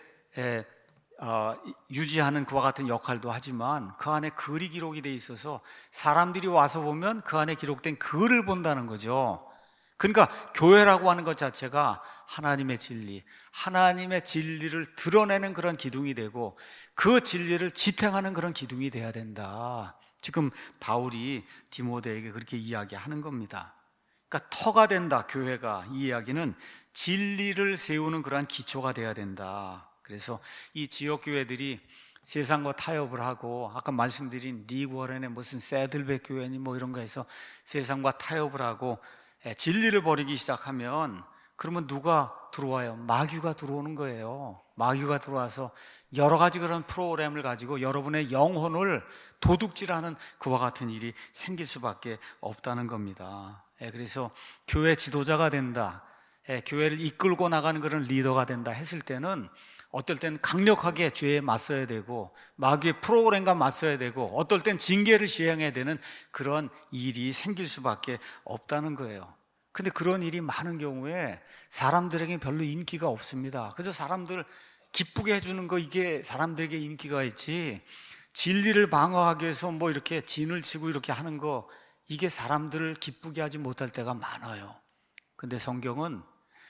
유지하는 그와 같은 역할도 하지만 그 안에 글이 기록이 돼 있어서 사람들이 와서 보면 그 안에 기록된 글을 본다는 거죠. 그러니까 교회라고 하는 것 자체가 하나님의 진리, 하나님의 진리를 드러내는 그런 기둥이 되고, 그 진리를 지탱하는 그런 기둥이 돼야 된다. 지금 바울이 디모데에게 그렇게 이야기하는 겁니다. 그러니까 터가 된다, 교회가. 이 이야기는 진리를 세우는 그러한 기초가 돼야 된다. 그래서 이 지역교회들이 세상과 타협을 하고, 아까 말씀드린 리워렌의 무슨 새들백 교회니 뭐 이런 거 해서 세상과 타협을 하고 진리를 버리기 시작하면, 그러면 누가 들어와요? 마귀가 들어오는 거예요. 마귀가 들어와서 여러 가지 그런 프로그램을 가지고 여러분의 영혼을 도둑질하는 그와 같은 일이 생길 수밖에 없다는 겁니다. 그래서 교회 지도자가 된다, 교회를 이끌고 나가는 그런 리더가 된다 했을 때는 어떨 땐 강력하게 죄에 맞서야 되고, 마귀의 프로그램과 맞서야 되고, 어떨 땐 징계를 시행해야 되는 그런 일이 생길 수밖에 없다는 거예요. 근데 그런 일이 많은 경우에 사람들에게 별로 인기가 없습니다. 그래서 사람들 기쁘게 해주는 거, 이게 사람들에게 인기가 있지, 진리를 방어하기 위해서 뭐 이렇게 진을 치고 이렇게 하는 거, 이게 사람들을 기쁘게 하지 못할 때가 많아요. 근데 성경은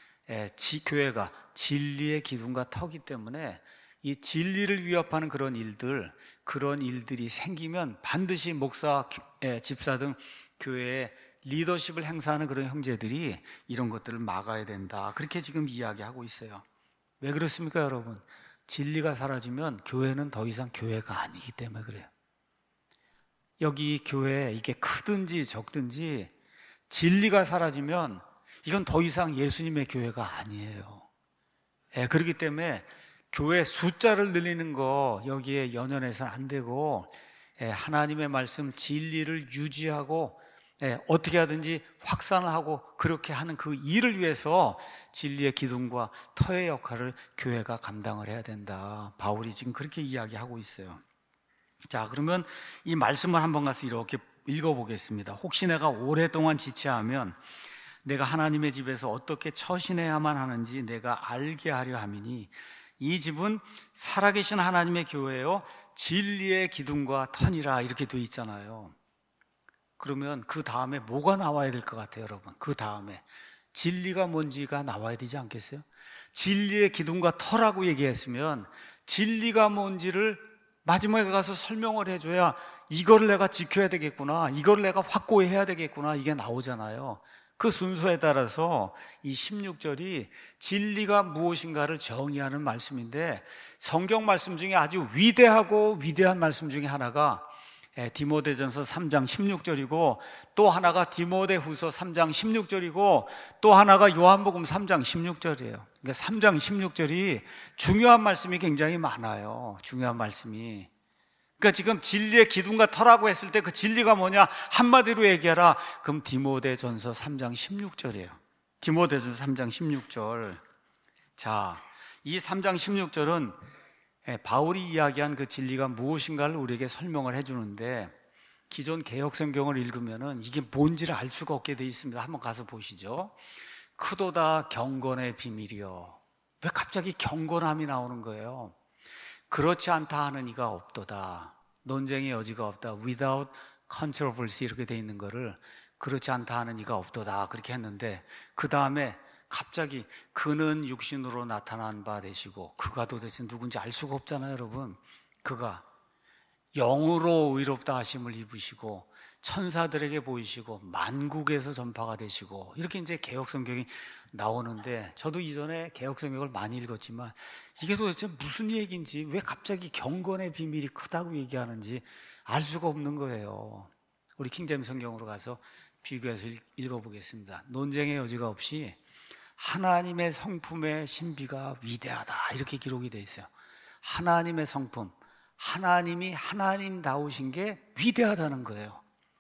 교회가 진리의 기둥과 터기 때문에 이 진리를 위협하는 그런 일들이 생기면 반드시 목사, 집사 등 교회에 리더십을 행사하는 그런 형제들이 이런 것들을 막아야 된다, 그렇게 지금 이야기하고 있어요. 왜 그렇습니까, 여러분? 진리가 사라지면 교회는 더 이상 교회가 아니기 때문에 그래요. 여기 교회, 이게 크든지 적든지 진리가 사라지면 이건 더 이상 예수님의 교회가 아니에요. 그렇기 때문에 교회 숫자를 늘리는 거 여기에 연연해서는 안 되고, 하나님의 말씀 진리를 유지하고 어떻게 하든지 확산을 하고 그렇게 하는 그 일을 위해서 진리의 기둥과 터의 역할을 교회가 감당을 해야 된다. 바울이 지금 그렇게 이야기하고 있어요. 자, 그러면 이 말씀을 한번 가서 이렇게 읽어보겠습니다. 혹시 내가 오랫동안 지체하면 내가 하나님의 집에서 어떻게 처신해야만 하는지 내가 알게 하려 함이니 이 집은 살아계신 하나님의 교회요 진리의 기둥과 터니라 이렇게 돼 있잖아요. 그러면 그 다음에 뭐가 나와야 될 것 같아요, 여러분? 그 다음에 진리가 뭔지가 나와야 되지 않겠어요? 진리의 기둥과 터라고 얘기했으면 진리가 뭔지를 마지막에 가서 설명을 해줘야 이거를 내가 지켜야 되겠구나, 이거를 내가 확고히 해야 되겠구나, 이게 나오잖아요. 그 순서에 따라서 이 16절이 진리가 무엇인가를 정의하는 말씀인데, 성경 말씀 중에 아주 위대하고 위대한 말씀 중에 하나가 디모데전서 3장 16절이고, 또 하나가 디모데후서 3장 16절이고, 또 하나가 요한복음 3장 16절이에요. 그러니까 3장 16절이 중요한 말씀이 굉장히 많아요. 중요한 말씀이. 그러니까 지금 진리의 기둥과 터라고 했을 때 그 진리가 뭐냐 한마디로 얘기하라. 그럼 디모데전서 3장 16절이에요. 디모데전서 3장 16절. 자, 이 3장 16절은 바울이 이야기한 그 진리가 무엇인가를 우리에게 설명을 해주는데, 기존 개역성경을 읽으면은 이게 뭔지를 알 수가 없게 돼 있습니다. 한번 가서 보시죠. 크도다 경건의 비밀이요. 왜 갑자기 경건함이 나오는 거예요? 그렇지 않다 하는 이가 없도다. 논쟁의 여지가 없다. Without controversy 이렇게 돼 있는 거를 그렇지 않다 하는 이가 없도다 그렇게 했는데, 그 다음에 갑자기 그는 육신으로 나타난 바 되시고, 그가 도대체 누군지 알 수가 없잖아요, 여러분. 그가 영으로 의롭다 하심을 입으시고 천사들에게 보이시고 만국에서 전파가 되시고, 이렇게 이제 개역성경이 나오는데, 저도 이전에 개역성경을 많이 읽었지만 이게 도대체 무슨 얘기인지, 왜 갑자기 경건의 비밀이 크다고 얘기하는지 알 수가 없는 거예요. 우리 킹제임스 성경으로 가서 비교해서 읽어보겠습니다. 논쟁의 여지가 없이 하나님의 성품의 신비가 위대하다 이렇게 기록이 되어 있어요. 하나님의 성품, 하나님이 하나님다우신 게 위대하다는 거예요.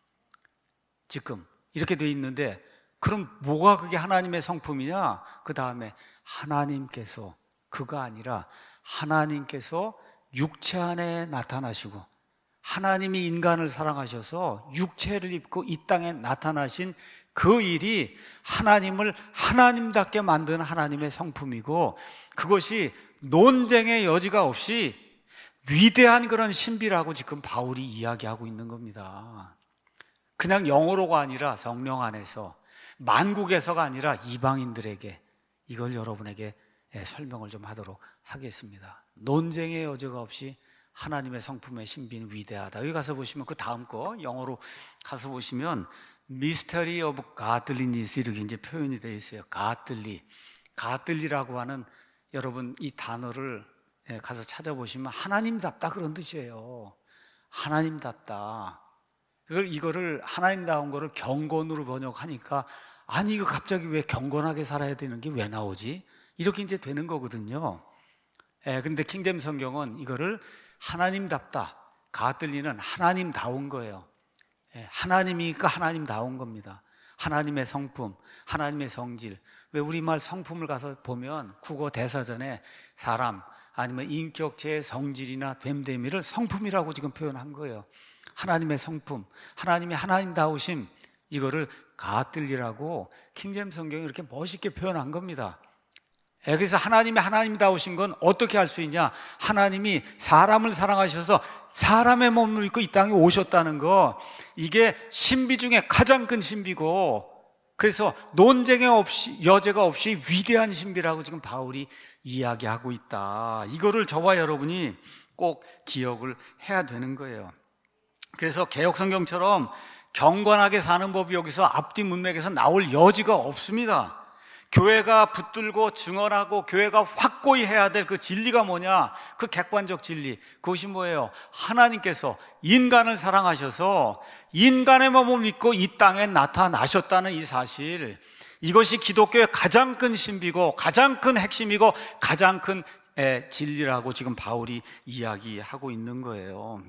지금 이렇게 되어 있는데, 그럼 뭐가 그게 하나님의 성품이냐? 그 다음에 하나님께서, 그가 아니라 하나님께서 육체 안에 나타나시고, 하나님이 인간을 사랑하셔서 육체를 입고 이 땅에 나타나신 그 일이 하나님을 하나님답게 만드는 하나님의 성품이고, 그것이 논쟁의 여지가 없이 위대한 그런 신비라고 지금 바울이 이야기하고 있는 겁니다. 그냥 영어로가 아니라 성령 안에서, 만국에서가 아니라 이방인들에게, 이걸 여러분에게 설명을 좀 하도록 하겠습니다. 논쟁의 여지가 없이 하나님의 성품의 신비는 위대하다. 여기 가서 보시면 그 다음 거 영어로 가서 보시면 Mystery of Godliness 이렇게 이제 표현이 되어 있어요. Godly라고 하는, 여러분 이 단어를 가서 찾아보시면 하나님답다 그런 뜻이에요. 하나님답다. 이거를 하나님다운 거를 경건으로 번역하니까, 아니 이거 갑자기 왜 경건하게 살아야 되는 게 왜 나오지? 이렇게 이제 되는 거거든요. 그런데 킹제임스 성경은 이거를 하나님답다, 가들리는 하나님다운 거예요. 하나님이니까 하나님다운 겁니다. 하나님의 성품, 하나님의 성질. 왜 우리말 성품을 가서 보면 국어 대사전에 사람 아니면 인격체의 성질이나 됨됨이를 성품이라고 지금 표현한 거예요. 하나님의 성품, 하나님이 하나님다우심, 이거를 가들리라고 킹제임스 성경이 이렇게 멋있게 표현한 겁니다. 그래서 하나님이 하나님다우신 건 어떻게 할 수 있냐? 하나님이 사람을 사랑하셔서 사람의 몸을 입고 이 땅에 오셨다는 거, 이게 신비 중에 가장 큰 신비고, 그래서 논쟁의 여지가 없이 위대한 신비라고 지금 바울이 이야기하고 있다. 이거를 저와 여러분이 꼭 기억을 해야 되는 거예요. 그래서 개역성경처럼 경건하게 사는 법이 여기서 앞뒤 문맥에서 나올 여지가 없습니다. 교회가 붙들고 증언하고 교회가 확고히 해야 될 그 진리가 뭐냐? 그 객관적 진리, 그것이 뭐예요? 하나님께서 인간을 사랑하셔서 인간의 몸을 믿고 이 땅에 나타나셨다는 이 사실, 이것이 기독교의 가장 큰 신비고 가장 큰 핵심이고 가장 큰 진리라고 지금 바울이 이야기하고 있는 거예요.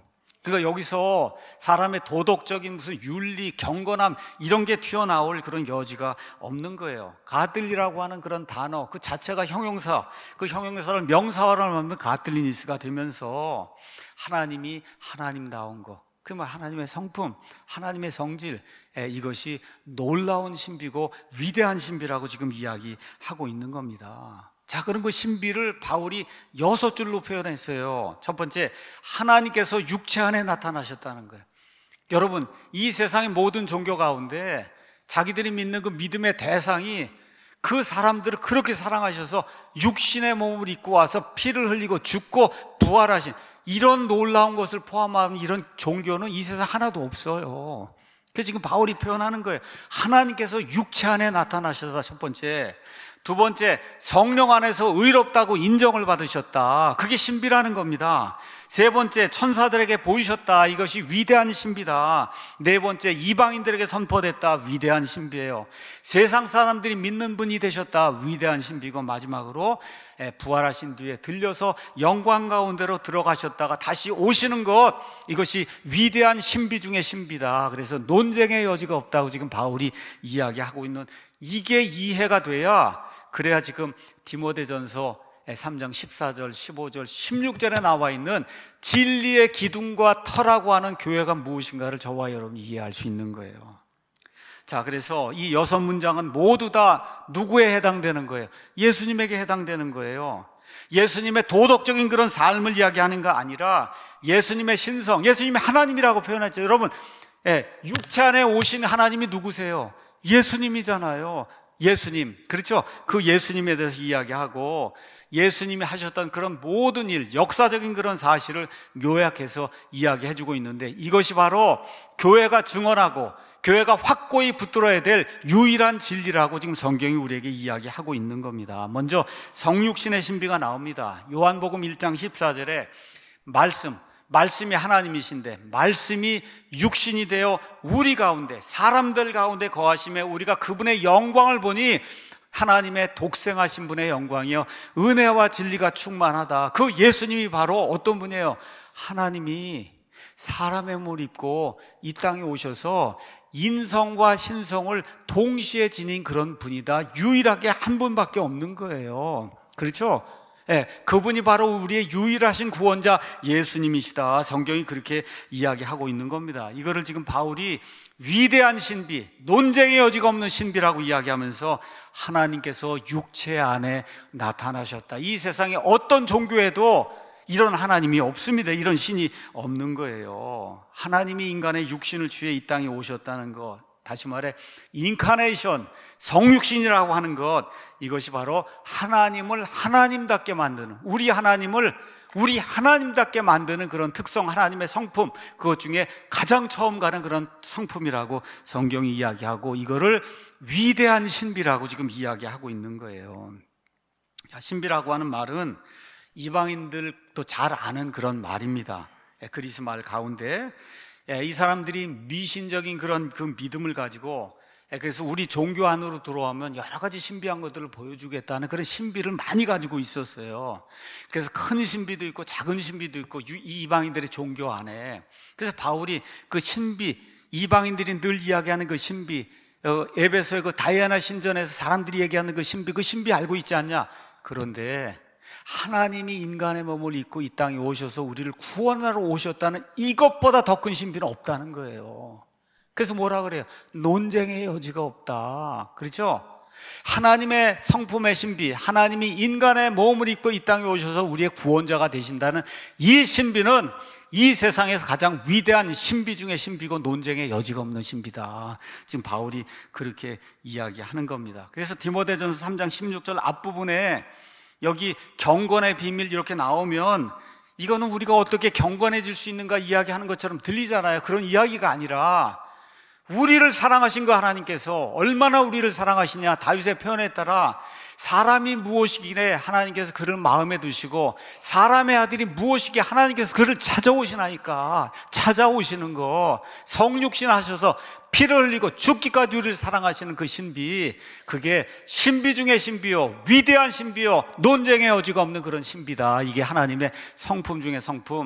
그러니까 여기서 사람의 도덕적인 무슨 윤리, 경건함 이런 게 튀어나올 그런 여지가 없는 거예요. 가들리라고 하는 그런 단어 그 자체가 형용사, 그 형용사를 명사화를 하면 가들리니스가 되면서 하나님이 하나님다운 거, 그 하나님의 성품, 하나님의 성질, 이것이 놀라운 신비고 위대한 신비라고 지금 이야기하고 있는 겁니다. 자, 그런 그 신비를 바울이 6줄로 표현했어요. 첫 번째, 하나님께서 육체 안에 나타나셨다는 거예요. 여러분, 이 세상의 모든 종교 가운데 자기들이 믿는 그 믿음의 대상이 그 사람들을 그렇게 사랑하셔서 육신의 몸을 입고 와서 피를 흘리고 죽고 부활하신 이런 놀라운 것을 포함한 이런 종교는 이 세상 하나도 없어요. 그래서 지금 바울이 표현하는 거예요. 하나님께서 육체 안에 나타나셔서 첫 번째. 두 번째, 성령 안에서 의롭다고 인정을 받으셨다. 그게 신비라는 겁니다. 세 번째, 천사들에게 보이셨다. 이것이 위대한 신비다. 네 번째, 이방인들에게 선포됐다. 위대한 신비예요. 세상 사람들이 믿는 분이 되셨다. 위대한 신비고, 마지막으로 부활하신 뒤에 들려서 영광 가운데로 들어가셨다가 다시 오시는 것, 이것이 위대한 신비 중의 신비다. 그래서 논쟁의 여지가 없다고 지금 바울이 이야기하고 있는, 이게 이해가 돼야, 그래야 지금 디모데전서 3장 14절, 15절, 16절에 나와 있는 진리의 기둥과 터라고 하는 교회가 무엇인가를 저와 여러분이 이해할 수 있는 거예요. 자, 그래서 이 6문장은 모두 다 누구에 해당되는 거예요? 예수님에게 해당되는 거예요. 예수님의 도덕적인 그런 삶을 이야기하는 거 아니라 예수님의 신성, 예수님이 하나님이라고 표현했죠. 여러분, 육체 안에 오신 하나님이 누구세요? 예수님이잖아요. 예수님, 그렇죠? 그 예수님에 대해서 이야기하고 예수님이 하셨던 그런 모든 일, 역사적인 그런 사실을 요약해서 이야기해주고 있는데, 이것이 바로 교회가 증언하고 교회가 확고히 붙들어야 될 유일한 진리라고 지금 성경이 우리에게 이야기하고 있는 겁니다. 먼저 성육신의 신비가 나옵니다. 요한복음 1장 14절에 말씀이 하나님이신데 말씀이 육신이 되어 우리 가운데, 사람들 가운데 거하심에 우리가 그분의 영광을 보니 하나님의 독생하신 분의 영광이요 은혜와 진리가 충만하다. 그 예수님이 바로 어떤 분이에요? 하나님이 사람의 몸을 입고 이 땅에 오셔서 인성과 신성을 동시에 지닌 그런 분이다. 유일하게 한 분밖에 없는 거예요. 그렇죠? 그분이 바로 우리의 유일하신 구원자 예수님이시다. 성경이 그렇게 이야기하고 있는 겁니다. 이거를 지금 바울이 위대한 신비, 논쟁의 여지가 없는 신비라고 이야기하면서 하나님께서 육체 안에 나타나셨다. 이 세상에 어떤 종교에도 이런 하나님이 없습니다. 이런 신이 없는 거예요. 하나님이 인간의 육신을 취해 이 땅에 오셨다는 것, 다시 말해 인카네이션, 성육신이라고 하는 것, 이것이 바로 하나님을 하나님답게 만드는, 우리 하나님을 우리 하나님답게 만드는 그런 특성, 하나님의 성품, 그것 중에 가장 처음 가는 그런 성품이라고 성경이 이야기하고, 이거를 위대한 신비라고 지금 이야기하고 있는 거예요. 신비라고 하는 말은 이방인들도 잘 아는 그런 말입니다. 그리스 말 가운데 이 사람들이 미신적인 그런 그 믿음을 가지고, 그래서 우리 종교 안으로 들어오면 여러 가지 신비한 것들을 보여주겠다는 그런 신비를 많이 가지고 있었어요. 그래서 큰 신비도 있고 작은 신비도 있고 이 이방인들의 종교 안에. 그래서 바울이 그 신비, 이방인들이 늘 이야기하는 그 신비, 에베소의 그 다이아나 신전에서 사람들이 얘기하는 그 신비 알고 있지 않냐? 그런데 하나님이 인간의 몸을 입고 이 땅에 오셔서 우리를 구원하러 오셨다는 이것보다 더 큰 신비는 없다는 거예요. 그래서 뭐라 그래요? 논쟁의 여지가 없다. 그렇죠? 하나님의 성품의 신비, 하나님이 인간의 몸을 입고 이 땅에 오셔서 우리의 구원자가 되신다는 이 신비는 이 세상에서 가장 위대한 신비 중의 신비고 논쟁의 여지가 없는 신비다. 지금 바울이 그렇게 이야기하는 겁니다. 그래서 디모데전서 3장 16절 앞부분에 여기 경건의 비밀 이렇게 나오면 이거는 우리가 어떻게 경건해질 수 있는가 이야기하는 것처럼 들리잖아요. 그런 이야기가 아니라 우리를 사랑하신 그 하나님께서 얼마나 우리를 사랑하시냐, 다윗의 표현에 따라 사람이 무엇이기에 하나님께서 그를 마음에 두시고 사람의 아들이 무엇이기에 하나님께서 그를 찾아오시나니까, 찾아오시는 거, 성육신 하셔서 피를 흘리고 죽기까지 우리를 사랑하시는 그 신비, 그게 신비 중의 신비요, 위대한 신비요, 논쟁의 여지가 없는 그런 신비다. 이게 하나님의 성품 중의 성품,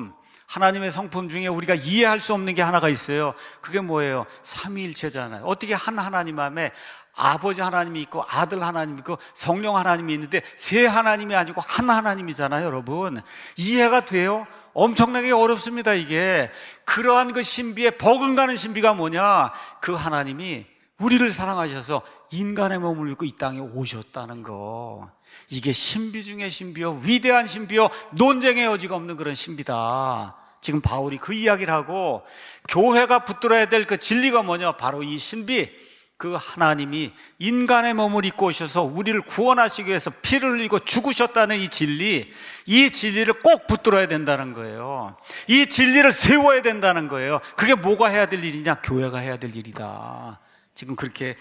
하나님의 성품 중에 우리가 이해할 수 없는 게 하나가 있어요. 그게 뭐예요? 삼위일체잖아요. 어떻게 한 하나님 안에 아버지 하나님이 있고 아들 하나님이 있고 성령 하나님이 있는데 세 하나님이 아니고 한 하나님이잖아요, 여러분. 이해가 돼요? 엄청나게 어렵습니다, 이게. 그러한 그 신비에 버금가는 신비가 뭐냐? 그 하나님이 우리를 사랑하셔서 인간의 몸을 입고 이 땅에 오셨다는 거. 이게 신비 중에 신비요, 위대한 신비요, 논쟁의 여지가 없는 그런 신비다. 지금 바울이 그 이야기를 하고, 교회가 붙들어야 될 그 진리가 뭐냐? 바로 이 신비. 그 하나님이 인간의 몸을 입고 오셔서 우리를 구원하시기 위해서 피를 흘리고 죽으셨다는 이 진리를 꼭 붙들어야 된다는 거예요. 이 진리를 세워야 된다는 거예요. 그게 뭐가 해야 될 일이냐? 교회가 해야 될 일이다. 지금 그렇게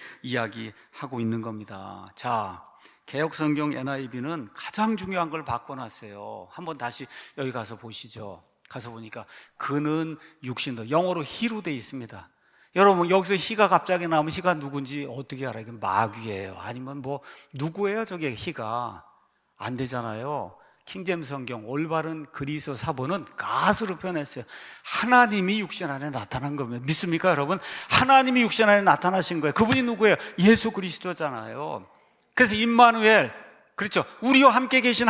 이야기하고 있는 겁니다. 자, 개역성경 NIV는 가장 중요한 걸 바꿔놨어요. 한번 다시 여기 가서 보시죠. 가서 보니까 그는 육신도, 영어로 히로 돼 있습니다. 여러분, 여기서 히가 갑자기 나오면 히가 누군지 어떻게 알아요? 이게 마귀예요. 아니면 뭐 누구예요? 저게 히가. 안 되잖아요. 킹제임스 성경 올바른 그리스 사본은 가스로 표현했어요. 하나님이 육신 안에 나타난 겁니다. 믿습니까, 여러분? 하나님이 육신 안에 나타나신 거예요. 그분이 누구예요? 예수 그리스도잖아요. 그래서 임마누엘, 그렇죠. 우리와 함께 계신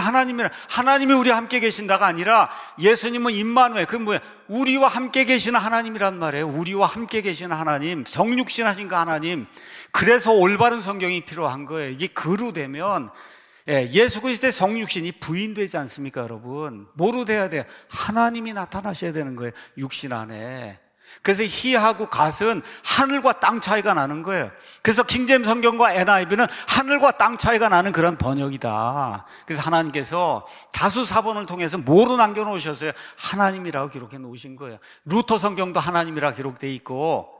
하나님이 우리와 함께 계신다가 아니라 예수님은 임마누엘, 그 뭐예요? 우리와 함께 계시는 하나님이란 말이에요. 우리와 함께 계시는 하나님, 성육신하신 그 하나님. 그래서 올바른 성경이 필요한 거예요. 이게 그로 되면 예수 그리스도의 성육신이 부인되지 않습니까, 여러분? 뭐로 돼야 돼요? 하나님이 나타나셔야 되는 거예요, 육신 안에. 그래서 히하고 갓은 하늘과 땅 차이가 나는 거예요. 그래서 킹제임스 성경과 NIV는 하늘과 땅 차이가 나는 그런 번역이다. 그래서 하나님께서 다수 사본을 통해서 뭐로 남겨놓으셨어요? 하나님이라고 기록해 놓으신 거예요. 루터 성경도 하나님이라고 기록되어 있고,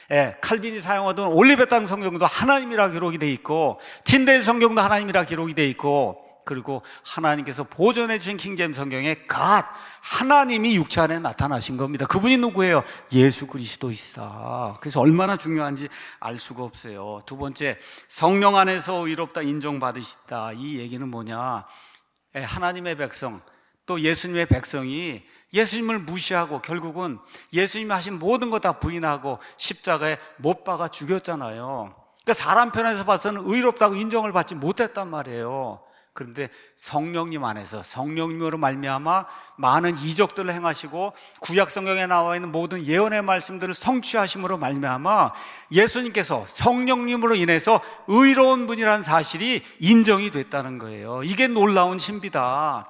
칼빈이 사용하던 올리베탕 성경도 하나님이라고 기록이 되어 있고, 틴데일 성경도 하나님이라고 기록이 되어 있고, 그리고 하나님께서 보존해 주신 킹제임스 성경에 갓, 하나님이 육체 안에 나타나신 겁니다. 그분이 누구예요? 예수 그리스도이사. 그래서 얼마나 중요한지 알 수가 없어요. 두 번째, 성령 안에서 의롭다 인정받으시다. 이 얘기는 뭐냐? 하나님의 백성, 또 예수님의 백성이 예수님을 무시하고 결국은 예수님이 하신 모든 거 다 부인하고 십자가에 못 박아 죽였잖아요. 그러니까 사람 편에서 봐서는 의롭다고 인정을 받지 못했단 말이에요. 그런데 성령님 안에서, 성령님으로 말미암아 많은 이적들을 행하시고 구약 성경에 나와 있는 모든 예언의 말씀들을 성취하심으로 말미암아 예수님께서 성령님으로 인해서 의로운 분이라는 사실이 인정이 됐다는 거예요. 이게 놀라운 신비다.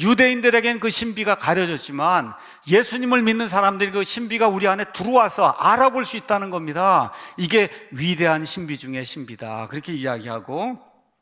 유대인들에겐 그 신비가 가려졌지만 예수님을 믿는 사람들이 그 신비가 우리 안에 들어와서 알아볼 수 있다는 겁니다. 이게 위대한 신비 중의 신비다. 그렇게 이야기하고,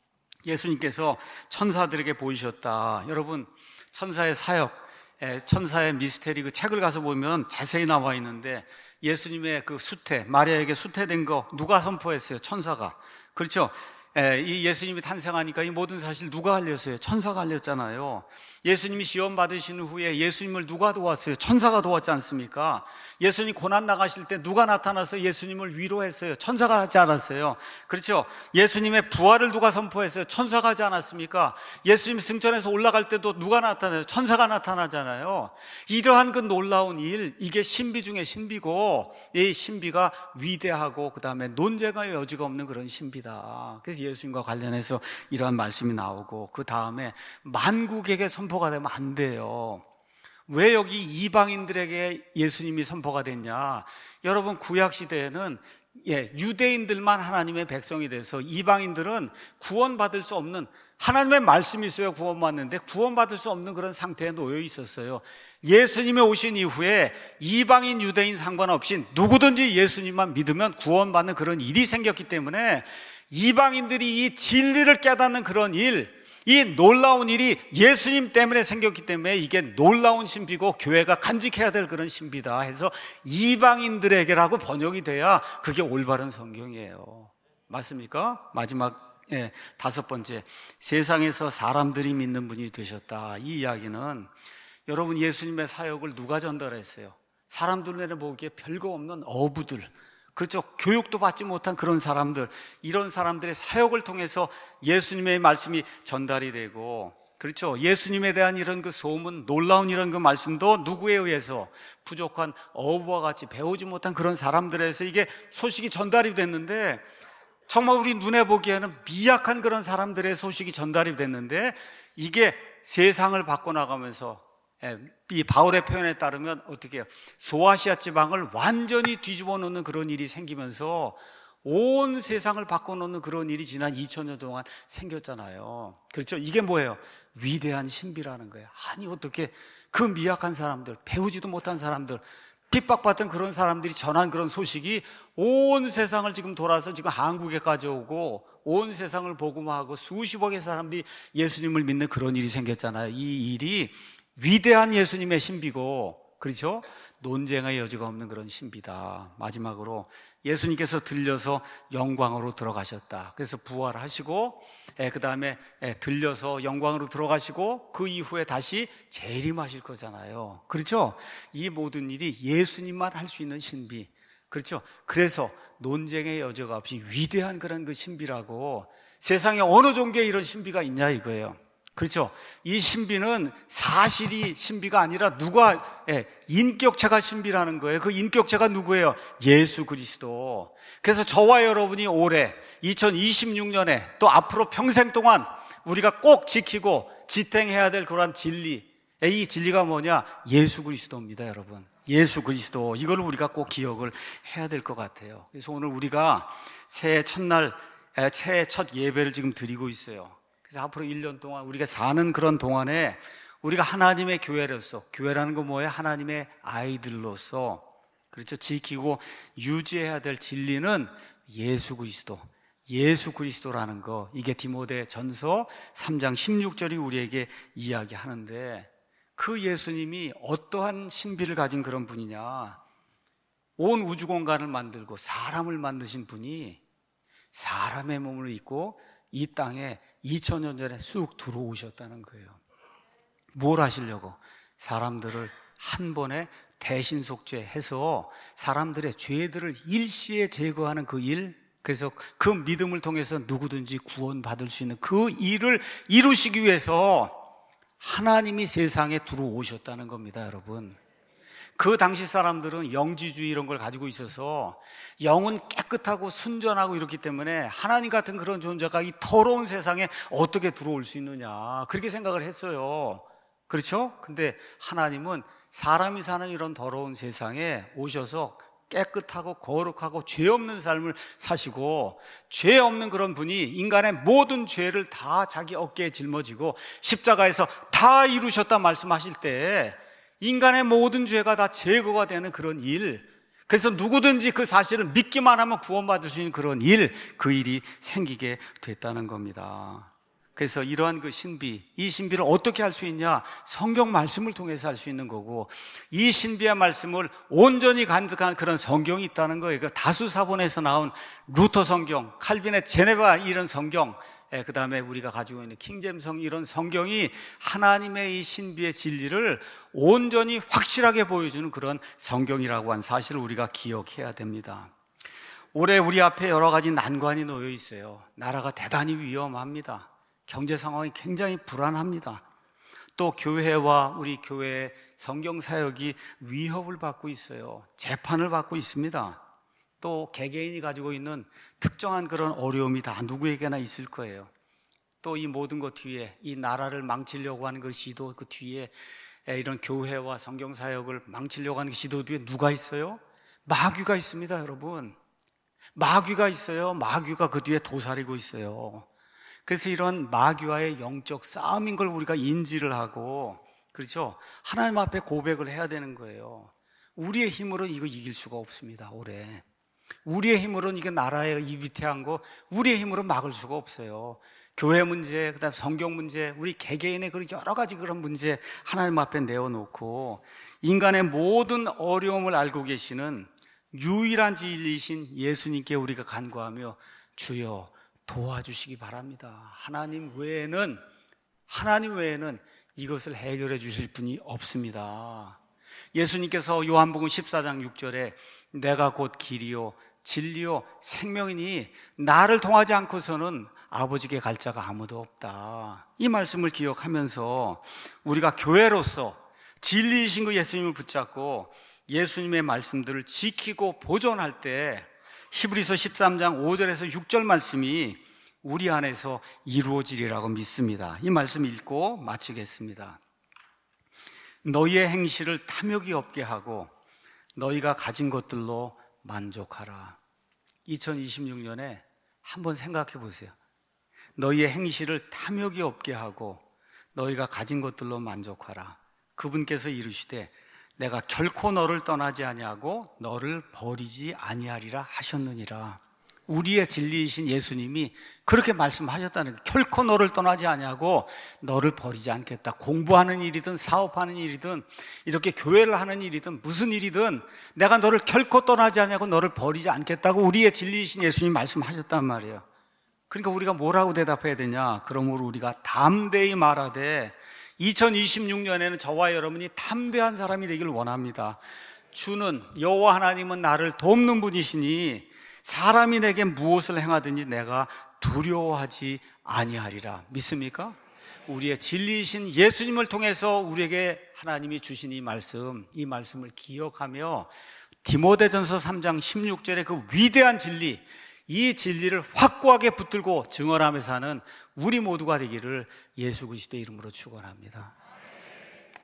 예수님께서 천사들에게 보이셨다. 여러분, 천사의 사역, 천사의 미스테리 그 책을 가서 보면 자세히 나와 있는데, 예수님의 그 수태, 마리아에게 수태된 거 누가 선포했어요? 천사가. 그렇죠? 이 예수님이 탄생하니까 이 모든 사실 누가 알렸어요? 천사가 알렸잖아요. 예수님이 시험 받으신 후에 예수님을 누가 도왔어요? 천사가 도왔지 않습니까? 예수님 고난 나가실 때 누가 나타나서 예수님을 위로했어요? 천사가 하지 않았어요? 그렇죠? 예수님의 부활을 누가 선포했어요? 천사가 하지 않았습니까? 예수님 승천해서 올라갈 때도 누가 나타나요? 천사가 나타나잖아요. 이러한 그 놀라운 일, 이게 신비 중에 신비고, 이 신비가 위대하고 그 다음에 논쟁의 여지가 없는 그런 신비다. 그래서 예수님과 관련해서 이러한 말씀이 나오고, 그 다음에 만국에게 선포가 되면 안 돼요. 왜 여기 이방인들에게 예수님이 선포가 됐냐? 여러분, 구약시대에는 유대인들만 하나님의 백성이 돼서 이방인들은 구원받을 수 없는, 하나님의 말씀이 있어야 구원받는데 구원받을 수 없는 그런 상태에 놓여 있었어요. 예수님이 오신 이후에 이방인 유대인 상관없이 누구든지 예수님만 믿으면 구원받는 그런 일이 생겼기 때문에 이방인들이 이 진리를 깨닫는 그런 일, 이 놀라운 일이 예수님 때문에 생겼기 때문에 이게 놀라운 신비고 교회가 간직해야 될 그런 신비다 해서 이방인들에게라고 번역이 돼야 그게 올바른 성경이에요. 맞습니까? 마지막 다섯 번째, 세상에서 사람들이 믿는 분이 되셨다. 이 이야기는 여러분, 예수님의 사역을 누가 전달했어요? 사람들 내내 보기에 별거 없는 어부들, 그렇죠? 교육도 받지 못한 그런 사람들, 이런 사람들의 사역을 통해서 예수님의 말씀이 전달이 되고, 그렇죠. 예수님에 대한 이런 그 소문, 놀라운 이런 그 말씀도 누구에 의해서? 부족한 어부와 같이 배우지 못한 그런 사람들에서 이게 소식이 전달이 됐는데, 정말 우리 눈에 보기에는 미약한 그런 사람들의 소식이 전달이 됐는데, 이게 세상을 바꿔나가면서, 이 바울의 표현에 따르면 어떻게 해요? 소아시아 지방을 완전히 뒤집어 놓는 그런 일이 생기면서 온 세상을 바꿔놓는 그런 일이 지난 2000년 동안 생겼잖아요. 그렇죠? 이게 뭐예요? 위대한 신비라는 거예요. 아니 어떻게 그 미약한 사람들, 배우지도 못한 사람들, 핍박받던 그런 사람들이 전한 그런 소식이 온 세상을 지금 돌아서 지금 한국에까지 오고 온 세상을 복음화하고 수십억의 사람들이 예수님을 믿는 그런 일이 생겼잖아요. 이 일이 위대한 예수님의 신비고, 그렇죠? 논쟁의 여지가 없는 그런 신비다. 마지막으로 예수님께서 들려서 영광으로 들어가셨다. 그래서 부활하시고, 그 다음에 들려서 영광으로 들어가시고, 그 이후에 다시 재림하실 거잖아요. 그렇죠? 이 모든 일이 예수님만 할 수 있는 신비. 그렇죠? 그래서 논쟁의 여지가 없이 위대한 그런 그 신비라고, 세상에 어느 종교에 이런 신비가 있냐 이거예요. 그렇죠? 이 신비는 사실이 신비가 아니라 인격체가 신비라는 거예요. 그 인격체가 누구예요? 예수 그리스도. 그래서 저와 여러분이 올해 2026년에 또 앞으로 평생 동안 우리가 꼭 지키고 지탱해야 될 그러한 진리, 이 진리가 뭐냐? 예수 그리스도입니다, 여러분. 예수 그리스도. 이걸 우리가 꼭 기억을 해야 될 것 같아요. 그래서 오늘 우리가 새해 첫날, 새해 첫 예배를 지금 드리고 있어요. 그래서 앞으로 1년 동안 우리가 사는 그런 동안에 우리가 하나님의 교회로서, 교회라는 건 뭐예요? 하나님의 아이들로서, 그렇죠? 지키고 유지해야 될 진리는 예수 그리스도, 예수 그리스도라는 거. 이게 디모데 전서 3장 16절이 우리에게 이야기하는데, 그 예수님이 어떠한 신비를 가진 그런 분이냐? 온 우주 공간을 만들고 사람을 만드신 분이 사람의 몸을 입고 이 땅에 2000년 전에 쑥 들어오셨다는 거예요. 뭘 하시려고? 사람들을 한 번에 대신 속죄해서 사람들의 죄들을 일시에 제거하는 그 일, 그래서 그 믿음을 통해서 누구든지 구원받을 수 있는 그 일을 이루시기 위해서 하나님이 세상에 들어오셨다는 겁니다, 여러분. 그 당시 사람들은 영지주의 이런 걸 가지고 있어서 영은 깨끗하고 순전하고 이렇기 때문에 하나님 같은 그런 존재가 이 더러운 세상에 어떻게 들어올 수 있느냐, 그렇게 생각을 했어요. 그렇죠? 근데 하나님은 사람이 사는 이런 더러운 세상에 오셔서 깨끗하고 거룩하고 죄 없는 삶을 사시고, 죄 없는 그런 분이 인간의 모든 죄를 다 자기 어깨에 짊어지고 십자가에서 다 이루셨다 말씀하실 때 인간의 모든 죄가 다 제거가 되는 그런 일, 그래서 누구든지 그 사실을 믿기만 하면 구원받을 수 있는 그런 일, 그 일이 생기게 됐다는 겁니다. 그래서 이러한 그 신비, 이 신비를 어떻게 할 수 있냐? 성경 말씀을 통해서 할 수 있는 거고, 이 신비의 말씀을 온전히 간득한 그런 성경이 있다는 거예요. 그 다수사본에서 나온 루터 성경, 칼빈의 제네바 이런 성경, 그 다음에 우리가 가지고 있는 킹잼성 이런 성경이 하나님의 이 신비의 진리를 온전히 확실하게 보여주는 그런 성경이라고 한 사실을 우리가 기억해야 됩니다. 올해 우리 앞에 여러 가지 난관이 놓여 있어요. 나라가 대단히 위험합니다. 경제 상황이 굉장히 불안합니다. 또 교회와 우리 교회의 성경 사역이 위협을 받고 있어요. 재판을 받고 있습니다. 또 개개인이 가지고 있는 특정한 그런 어려움이 다 누구에게나 있을 거예요. 또 이 모든 것 뒤에, 이 나라를 망치려고 하는 그 시도 그 뒤에, 이런 교회와 성경 사역을 망치려고 하는 그 시도 뒤에 누가 있어요? 마귀가 있습니다, 여러분. 마귀가 있어요. 마귀가 그 뒤에 도사리고 있어요. 그래서 이런 마귀와의 영적 싸움인 걸 우리가 인지를 하고, 그렇죠? 하나님 앞에 고백을 해야 되는 거예요. 우리의 힘으로는 이거 이길 수가 없습니다, 올해. 우리의 힘으로는 이게 나라의 이 위태한 거 우리의 힘으로 막을 수가 없어요. 교회 문제, 그다음 성경 문제, 우리 개개인의 그런 여러 가지 그런 문제 하나님 앞에 내어놓고 인간의 모든 어려움을 알고 계시는 유일한 진리이신 예수님께 우리가 간구하며 주여 도와주시기 바랍니다. 하나님 외에는 이것을 해결해 주실 분이 없습니다. 예수님께서 요한복음 14장 6절에 내가 곧 길이요 진리요 생명이니 나를 통하지 않고서는 아버지께 갈 자가 아무도 없다. 이 말씀을 기억하면서 우리가 교회로서 진리이신 그 예수님을 붙잡고 예수님의 말씀들을 지키고 보존할 때 히브리서 13장 5절에서 6절 말씀이 우리 안에서 이루어지리라고 믿습니다. 이 말씀 읽고 마치겠습니다. 너희의 행실을 탐욕이 없게 하고 너희가 가진 것들로 만족하라. 2026년에 한번 생각해 보세요. 너희의 행실을 탐욕이 없게 하고 너희가 가진 것들로 만족하라. 그분께서 이르시되 내가 결코 너를 떠나지 아니하고 너를 버리지 아니하리라 하셨느니라. 우리의 진리이신 예수님이 그렇게 말씀하셨다는 거예요. 결코 너를 떠나지 아니하고 너를 버리지 않겠다. 공부하는 일이든 사업하는 일이든 이렇게 교회를 하는 일이든 무슨 일이든 내가 너를 결코 떠나지 아니하고 너를 버리지 않겠다고 우리의 진리이신 예수님이 말씀하셨단 말이에요. 그러니까 우리가 뭐라고 대답해야 되냐? 그러므로 우리가 담대히 말하되 2026년에는 저와 여러분이 담대한 사람이 되기를 원합니다. 주는 여호와 하나님은 나를 돕는 분이시니 사람이 내게 무엇을 행하든지 내가 두려워하지 아니하리라. 믿습니까? 우리의 진리이신 예수님을 통해서 우리에게 하나님이 주신 이 말씀을 기억하며 디모데전서 3장 16절의 그 위대한 진리, 이 진리를 확고하게 붙들고 증언하며 사는 우리 모두가 되기를 예수 그리스도의 이름으로 축원합니다.